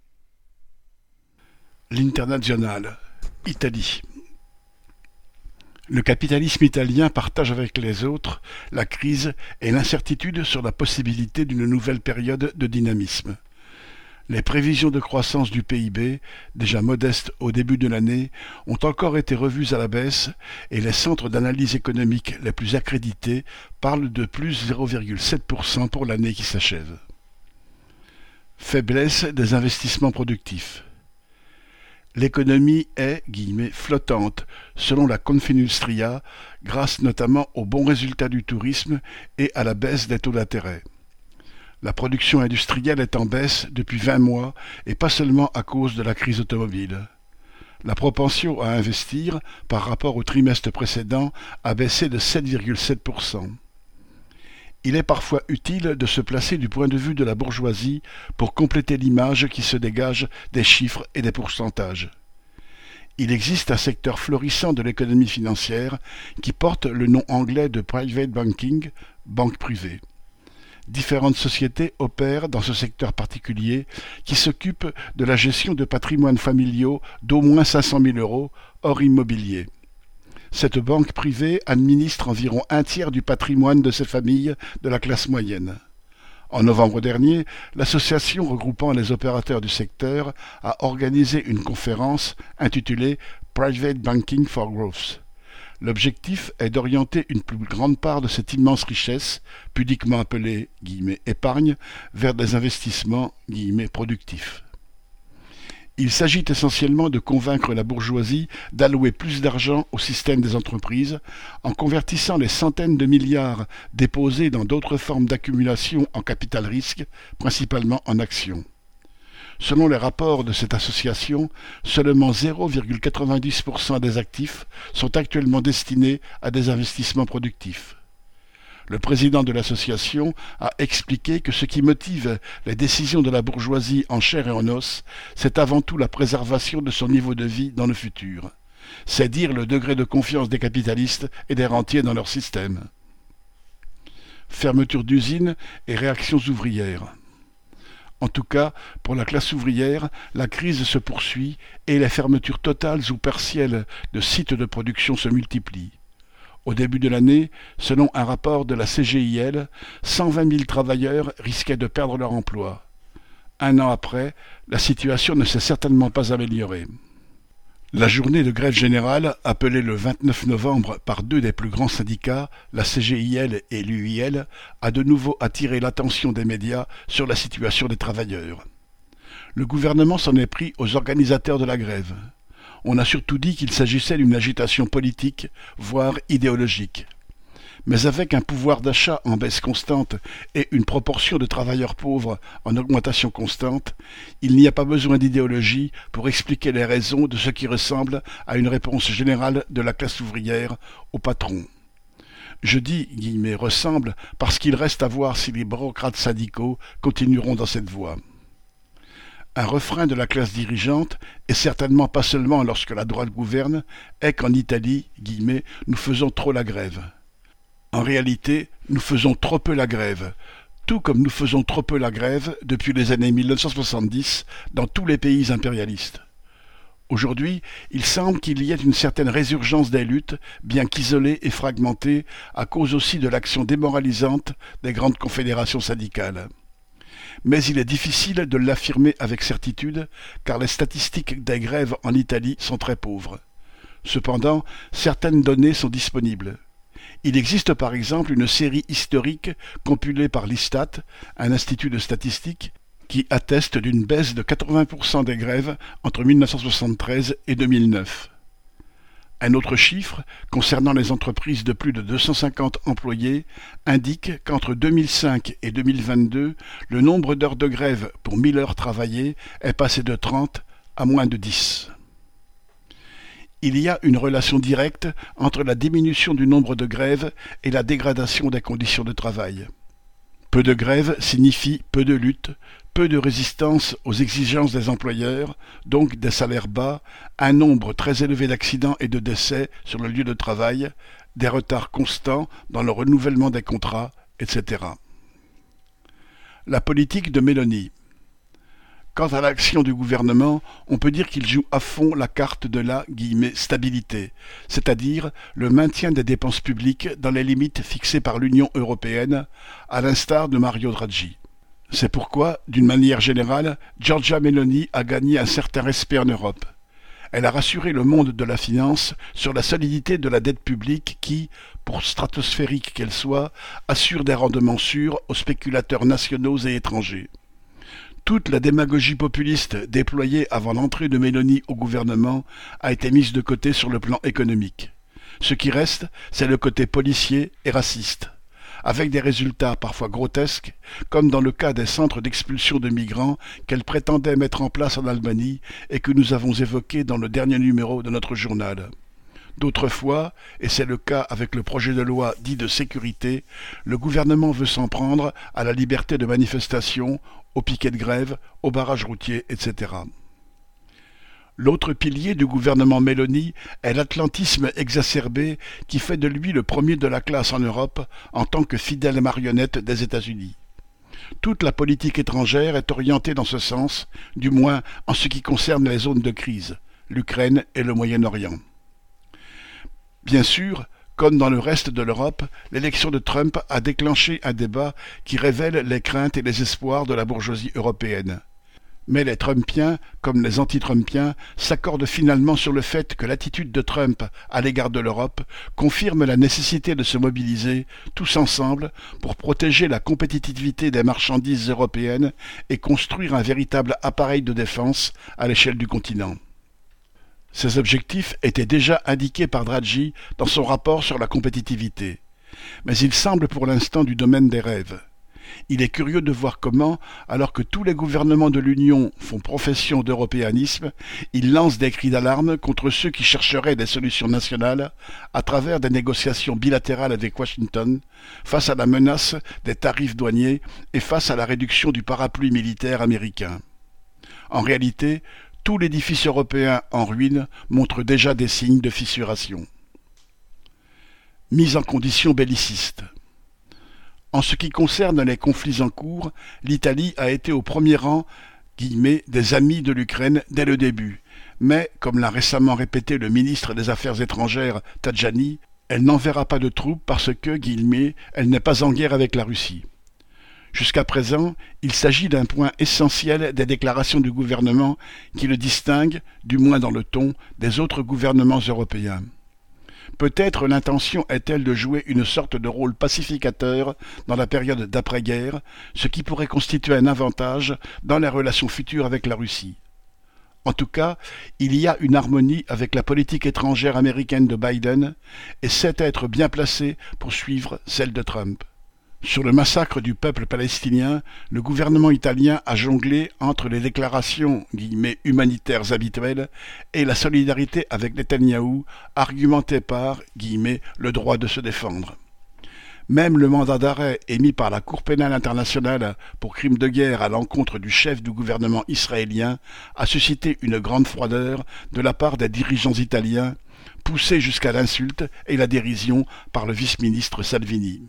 L'Internazionale, Italie. Le capitalisme italien partage avec les autres la crise et l'incertitude sur la possibilité d'une nouvelle période de dynamisme. Les prévisions de croissance du P I B, déjà modestes au début de l'année, ont encore été revues à la baisse et les centres d'analyse économique les plus accrédités parlent de plus zéro virgule sept pour cent pour l'année qui s'achève. Faiblesse des investissements productifs. L'économie est guillemets, flottante, selon la Confindustria, grâce notamment aux bons résultats du tourisme et à la baisse des taux d'intérêt. La production industrielle est en baisse depuis vingt mois et pas seulement à cause de la crise automobile. La propension à investir, par rapport au trimestre précédent, a baissé de sept virgule sept pour cent. Il est parfois utile de se placer du point de vue de la bourgeoisie pour compléter l'image qui se dégage des chiffres et des pourcentages. Il existe un secteur florissant de l'économie financière qui porte le nom anglais de private banking, banque privée. Différentes sociétés opèrent dans ce secteur particulier qui s'occupe de la gestion de patrimoines familiaux d'au moins cinq cent mille euros hors immobilier. Cette banque privée administre environ un tiers du patrimoine de ces familles de la classe moyenne. En novembre dernier, l'association regroupant les opérateurs du secteur a organisé une conférence intitulée « Private Banking for Growth ». L'objectif est d'orienter une plus grande part de cette immense richesse, pudiquement appelée guillemets, épargne, vers des investissements guillemets, productifs. Il s'agit essentiellement de convaincre la bourgeoisie d'allouer plus d'argent au système des entreprises en convertissant les centaines de milliards déposés dans d'autres formes d'accumulation en capital risque, principalement en actions. Selon les rapports de cette association, seulement zéro virgule quatre-vingt-dix pour cent des actifs sont actuellement destinés à des investissements productifs. Le président de l'association a expliqué que ce qui motive les décisions de la bourgeoisie en chair et en os, c'est avant tout la préservation de son niveau de vie dans le futur. C'est dire le degré de confiance des capitalistes et des rentiers dans leur système. Fermeture d'usines et réactions ouvrières. En tout cas, pour la classe ouvrière, la crise se poursuit et les fermetures totales ou partielles de sites de production se multiplient. Au début de l'année, selon un rapport de la C G I L, cent vingt mille travailleurs risquaient de perdre leur emploi. Un an après, la situation ne s'est certainement pas améliorée. La journée de grève générale, appelée le vingt-neuf novembre par deux des plus grands syndicats, la C G I L et l'U I L, a de nouveau attiré l'attention des médias sur la situation des travailleurs. Le gouvernement s'en est pris aux organisateurs de la grève. On a surtout dit qu'il s'agissait d'une agitation politique, voire idéologique. Mais avec un pouvoir d'achat en baisse constante et une proportion de travailleurs pauvres en augmentation constante, il n'y a pas besoin d'idéologie pour expliquer les raisons de ce qui ressemble à une réponse générale de la classe ouvrière au patron. Je dis guillemets, ressemble parce qu'il reste à voir si les bureaucrates syndicaux continueront dans cette voie. Un refrain de la classe dirigeante, et certainement pas seulement lorsque la droite gouverne, est qu'en Italie, guillemets, nous faisons trop la grève. En réalité, nous faisons trop peu la grève, tout comme nous faisons trop peu la grève depuis les années mille neuf cent soixante-dix dans tous les pays impérialistes. Aujourd'hui, il semble qu'il y ait une certaine résurgence des luttes, bien qu'isolées et fragmentées, à cause aussi de l'action démoralisante des grandes confédérations syndicales. Mais il est difficile de l'affirmer avec certitude, car les statistiques des grèves en Italie sont très pauvres. Cependant, certaines données sont disponibles. Il existe par exemple une série historique compilée par l'Istat, un institut de statistique, qui atteste d'une baisse de quatre-vingts pour cent des grèves entre mille neuf cent soixante-treize et deux mille neuf. Un autre chiffre, concernant les entreprises de plus de deux cent cinquante employés, indique qu'entre deux mille cinq et deux mille vingt-deux, le nombre d'heures de grève pour mille heures travaillées est passé de trente à moins de dix. Il y a une relation directe entre la diminution du nombre de grèves et la dégradation des conditions de travail. Peu de grèves signifie peu de lutte, peu de résistance aux exigences des employeurs, donc des salaires bas, un nombre très élevé d'accidents et de décès sur le lieu de travail, des retards constants dans le renouvellement des contrats, et cetera. La politique de Meloni. Quant à l'action du gouvernement, on peut dire qu'il joue à fond la carte de la guillemets, stabilité, c'est-à-dire le maintien des dépenses publiques dans les limites fixées par l'Union européenne, à l'instar de Mario Draghi. C'est pourquoi, d'une manière générale, Giorgia Meloni a gagné un certain respect en Europe. Elle a rassuré le monde de la finance sur la solidité de la dette publique qui, pour stratosphérique qu'elle soit, assure des rendements sûrs aux spéculateurs nationaux et étrangers. Toute la démagogie populiste déployée avant l'entrée de Meloni au gouvernement a été mise de côté sur le plan économique. Ce qui reste, c'est le côté policier et raciste, avec des résultats parfois grotesques, comme dans le cas des centres d'expulsion de migrants qu'elle prétendait mettre en place en Albanie et que nous avons évoqués dans le dernier numéro de notre journal. D'autres fois, et c'est le cas avec le projet de loi dit de sécurité, le gouvernement veut s'en prendre à la liberté de manifestation, aux piquets de grève, aux barrages routiers, et cetera. L'autre pilier du gouvernement Meloni est l'atlantisme exacerbé qui fait de lui le premier de la classe en Europe en tant que fidèle marionnette des États-Unis. Toute la politique étrangère est orientée dans ce sens, du moins en ce qui concerne les zones de crise, l'Ukraine et le Moyen-Orient. Bien sûr, comme dans le reste de l'Europe, l'élection de Trump a déclenché un débat qui révèle les craintes et les espoirs de la bourgeoisie européenne. Mais les Trumpiens, comme les anti-Trumpiens, s'accordent finalement sur le fait que l'attitude de Trump à l'égard de l'Europe confirme la nécessité de se mobiliser, tous ensemble, pour protéger la compétitivité des marchandises européennes et construire un véritable appareil de défense à l'échelle du continent. Ces objectifs étaient déjà indiqués par Draghi dans son rapport sur la compétitivité. Mais ils semblent pour l'instant du domaine des rêves. Il est curieux de voir comment, alors que tous les gouvernements de l'Union font profession d'européanisme, ils lancent des cris d'alarme contre ceux qui chercheraient des solutions nationales à travers des négociations bilatérales avec Washington, face à la menace des tarifs douaniers et face à la réduction du parapluie militaire américain. En réalité, tout l'édifice européen en ruine montre déjà des signes de fissuration. Mise en condition belliciste. En ce qui concerne les conflits en cours, l'Italie a été au premier rang guillemets, des amis de l'Ukraine dès le début. Mais, comme l'a récemment répété le ministre des Affaires étrangères Tajani, elle n'enverra pas de troupes parce que, guillemets, elle n'est pas en guerre avec la Russie. Jusqu'à présent, il s'agit d'un point essentiel des déclarations du gouvernement qui le distingue, du moins dans le ton, des autres gouvernements européens. Peut-être l'intention est-elle de jouer une sorte de rôle pacificateur dans la période d'après-guerre, ce qui pourrait constituer un avantage dans les relations futures avec la Russie. En tout cas, il y a une harmonie avec la politique étrangère américaine de Biden et c'est être bien placé pour suivre celle de Trump. Sur le massacre du peuple palestinien, le gouvernement italien a jonglé entre les déclarations guillemets, humanitaires habituelles et la solidarité avec Netanyahou, argumentée par guillemets, le droit de se défendre. Même le mandat d'arrêt émis par la Cour pénale internationale pour crimes de guerre à l'encontre du chef du gouvernement israélien a suscité une grande froideur de la part des dirigeants italiens, poussés jusqu'à l'insulte et la dérision par le vice-ministre Salvini.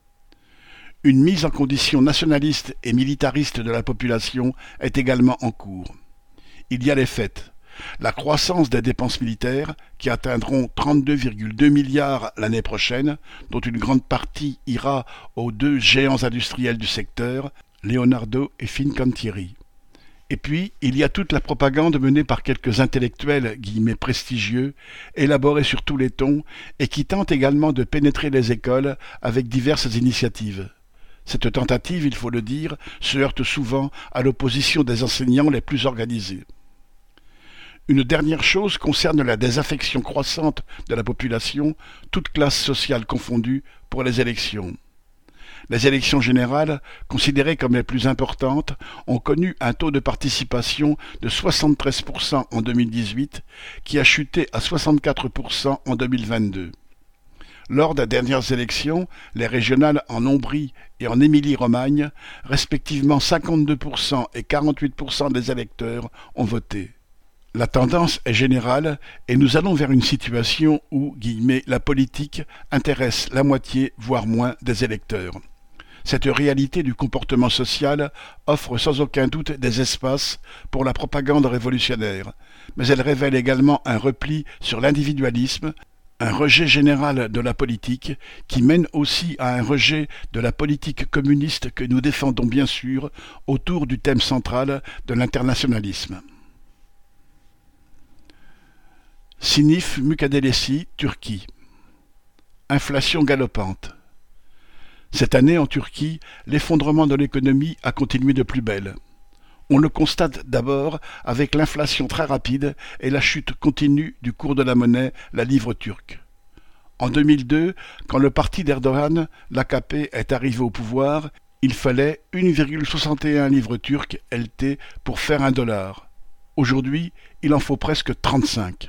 Une mise en condition nationaliste et militariste de la population est également en cours. Il y a les faits. La croissance des dépenses militaires, qui atteindront trente-deux virgule deux milliards l'année prochaine, dont une grande partie ira aux deux géants industriels du secteur, Leonardo et Fincantieri. Et puis, il y a toute la propagande menée par quelques intellectuels guillemets prestigieux, élaborés sur tous les tons, et qui tentent également de pénétrer les écoles avec diverses initiatives. Cette tentative, il faut le dire, se heurte souvent à l'opposition des enseignants les plus organisés. Une dernière chose concerne la désaffection croissante de la population, toutes classes sociales confondues, pour les élections. Les élections générales, considérées comme les plus importantes, ont connu un taux de participation de soixante-treize pour cent en deux mille dix-huit, qui a chuté à soixante-quatre pour cent en deux mille vingt-deux. Lors des dernières élections, les régionales en Ombrie et en Émilie-Romagne, respectivement cinquante-deux pour cent et quarante-huit pour cent des électeurs ont voté. La tendance est générale et nous allons vers une situation où, guillemets, la politique intéresse la moitié, voire moins, des électeurs. Cette réalité du comportement social offre sans aucun doute des espaces pour la propagande révolutionnaire, mais elle révèle également un repli sur l'individualisme, un rejet général de la politique qui mène aussi à un rejet de la politique communiste que nous défendons bien sûr autour du thème central de l'internationalisme. Sinif Mukadelesi, Turquie. Inflation galopante. Cette année en Turquie, l'effondrement de l'économie a continué de plus belle. On le constate d'abord avec l'inflation très rapide et la chute continue du cours de la monnaie, la livre turque. En deux mille deux, quand le parti d'Erdogan, l'A K P, est arrivé au pouvoir, il fallait une virgule soixante et un livres turques L T pour faire un dollar. Aujourd'hui, il en faut presque trente-cinq.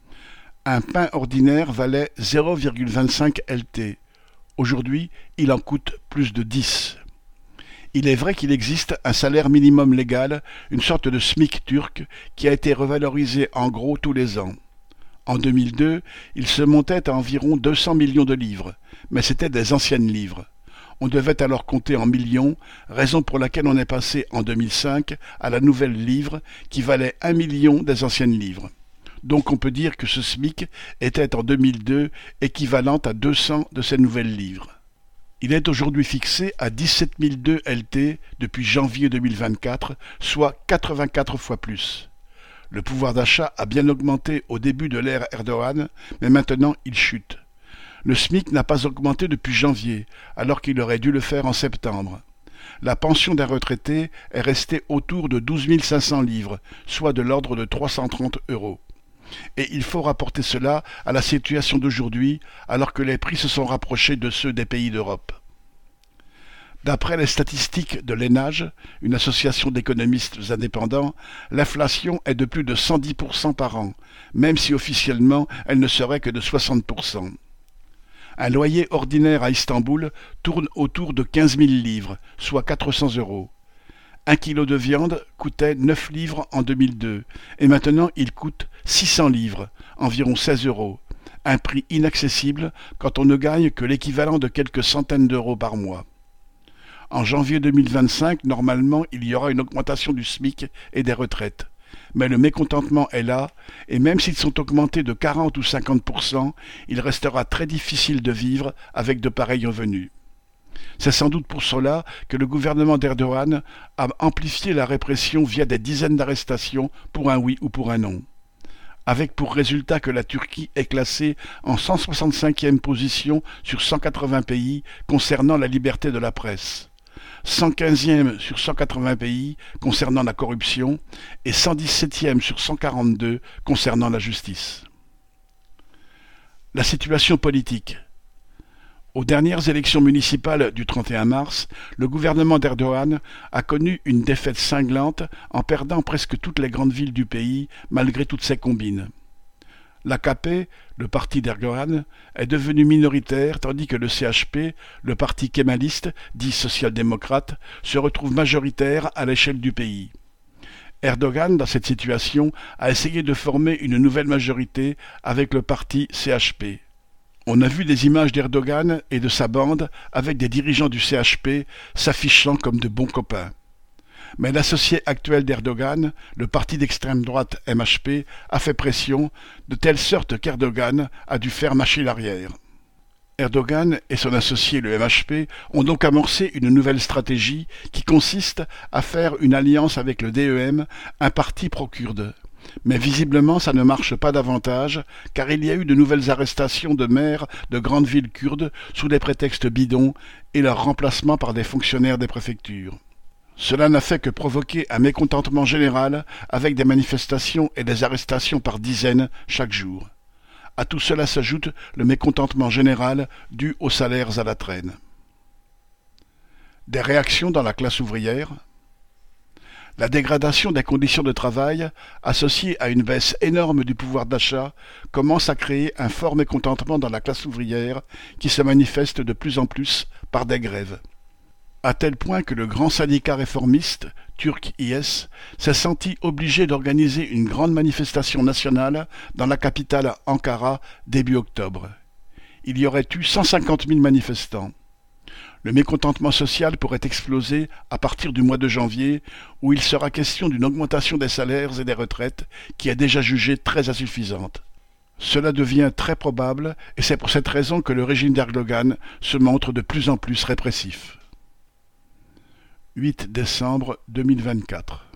Un pain ordinaire valait zéro virgule vingt-cinq L T. Aujourd'hui, il en coûte plus de dix. Il est vrai qu'il existe un salaire minimum légal, une sorte de SMIC turc, qui a été revalorisé en gros tous les ans. En deux mille deux, il se montait à environ deux cents millions de livres, mais c'était des anciennes livres. On devait alors compter en millions, raison pour laquelle on est passé en deux mille cinq à la nouvelle livre qui valait un million des anciennes livres. Donc on peut dire que ce SMIC était en deux mille deux équivalent à deux cents de ces nouvelles livres. Il est aujourd'hui fixé à dix-sept mille deux L T depuis janvier deux mille vingt-quatre, soit quatre-vingt-quatre fois plus. Le pouvoir d'achat a bien augmenté au début de l'ère Erdogan, mais maintenant il chute. Le SMIC n'a pas augmenté depuis janvier, alors qu'il aurait dû le faire en septembre. La pension d'un retraité est restée autour de douze mille cinq cents livres, soit de l'ordre de trois cent trente euros. Et il faut rapporter cela à la situation d'aujourd'hui, alors que les prix se sont rapprochés de ceux des pays d'Europe. D'après les statistiques de l'E N A G, une association d'économistes indépendants, l'inflation est de plus de cent dix pour cent par an, même si officiellement elle ne serait que de soixante pour cent. Un loyer ordinaire à Istanbul tourne autour de quinze mille livres, soit quatre cents euros. Un kilo de viande coûtait neuf livres en deux mille deux, et maintenant il coûte six cents livres, environ seize euros. Un prix inaccessible quand on ne gagne que l'équivalent de quelques centaines d'euros par mois. En janvier deux mille vingt-cinq, normalement, il y aura une augmentation du SMIC et des retraites. Mais le mécontentement est là, et même s'ils sont augmentés de quarante ou cinquante pour cent, il restera très difficile de vivre avec de pareils revenus. C'est sans doute pour cela que le gouvernement d'Erdogan a amplifié la répression via des dizaines d'arrestations pour un oui ou pour un non. Avec pour résultat que la Turquie est classée en cent soixante-cinquième position sur cent quatre-vingts pays concernant la liberté de la presse. cent quinzième sur cent quatre-vingts pays concernant la corruption et cent dix-septième sur cent quarante-deux concernant la justice. La situation politique. Aux dernières élections municipales du trente et un mars, le gouvernement d'Erdogan a connu une défaite cinglante en perdant presque toutes les grandes villes du pays malgré toutes ses combines. L'A K P, le parti d'Erdogan, est devenu minoritaire tandis que le C H P, le parti kémaliste, dit social-démocrate, se retrouve majoritaire à l'échelle du pays. Erdogan, dans cette situation, a essayé de former une nouvelle majorité avec le parti C H P. On a vu des images d'Erdogan et de sa bande avec des dirigeants du C H P s'affichant comme de bons copains. Mais l'associé actuel d'Erdogan, le parti d'extrême droite M H P, a fait pression, de telle sorte qu'Erdogan a dû faire machine arrière. Erdogan et son associé le M H P ont donc amorcé une nouvelle stratégie qui consiste à faire une alliance avec le D E M, un parti pro-kurde. Mais visiblement ça ne marche pas davantage, car il y a eu de nouvelles arrestations de maires de grandes villes kurdes sous des prétextes bidons et leur remplacement par des fonctionnaires des préfectures. Cela n'a fait que provoquer un mécontentement général avec des manifestations et des arrestations par dizaines chaque jour. À tout cela s'ajoute le mécontentement général dû aux salaires à la traîne. Des réactions dans la classe ouvrière. La dégradation des conditions de travail, associée à une baisse énorme du pouvoir d'achat, commence à créer un fort mécontentement dans la classe ouvrière qui se manifeste de plus en plus par des grèves. À tel point que le grand syndicat réformiste, Turk İ S, s'est senti obligé d'organiser une grande manifestation nationale dans la capitale Ankara début octobre. Il y aurait eu cent cinquante mille manifestants. Le mécontentement social pourrait exploser à partir du mois de janvier, où il sera question d'une augmentation des salaires et des retraites qui est déjà jugée très insuffisante. Cela devient très probable et c'est pour cette raison que le régime d'Erdogan se montre de plus en plus répressif. huit décembre deux mille vingt-quatre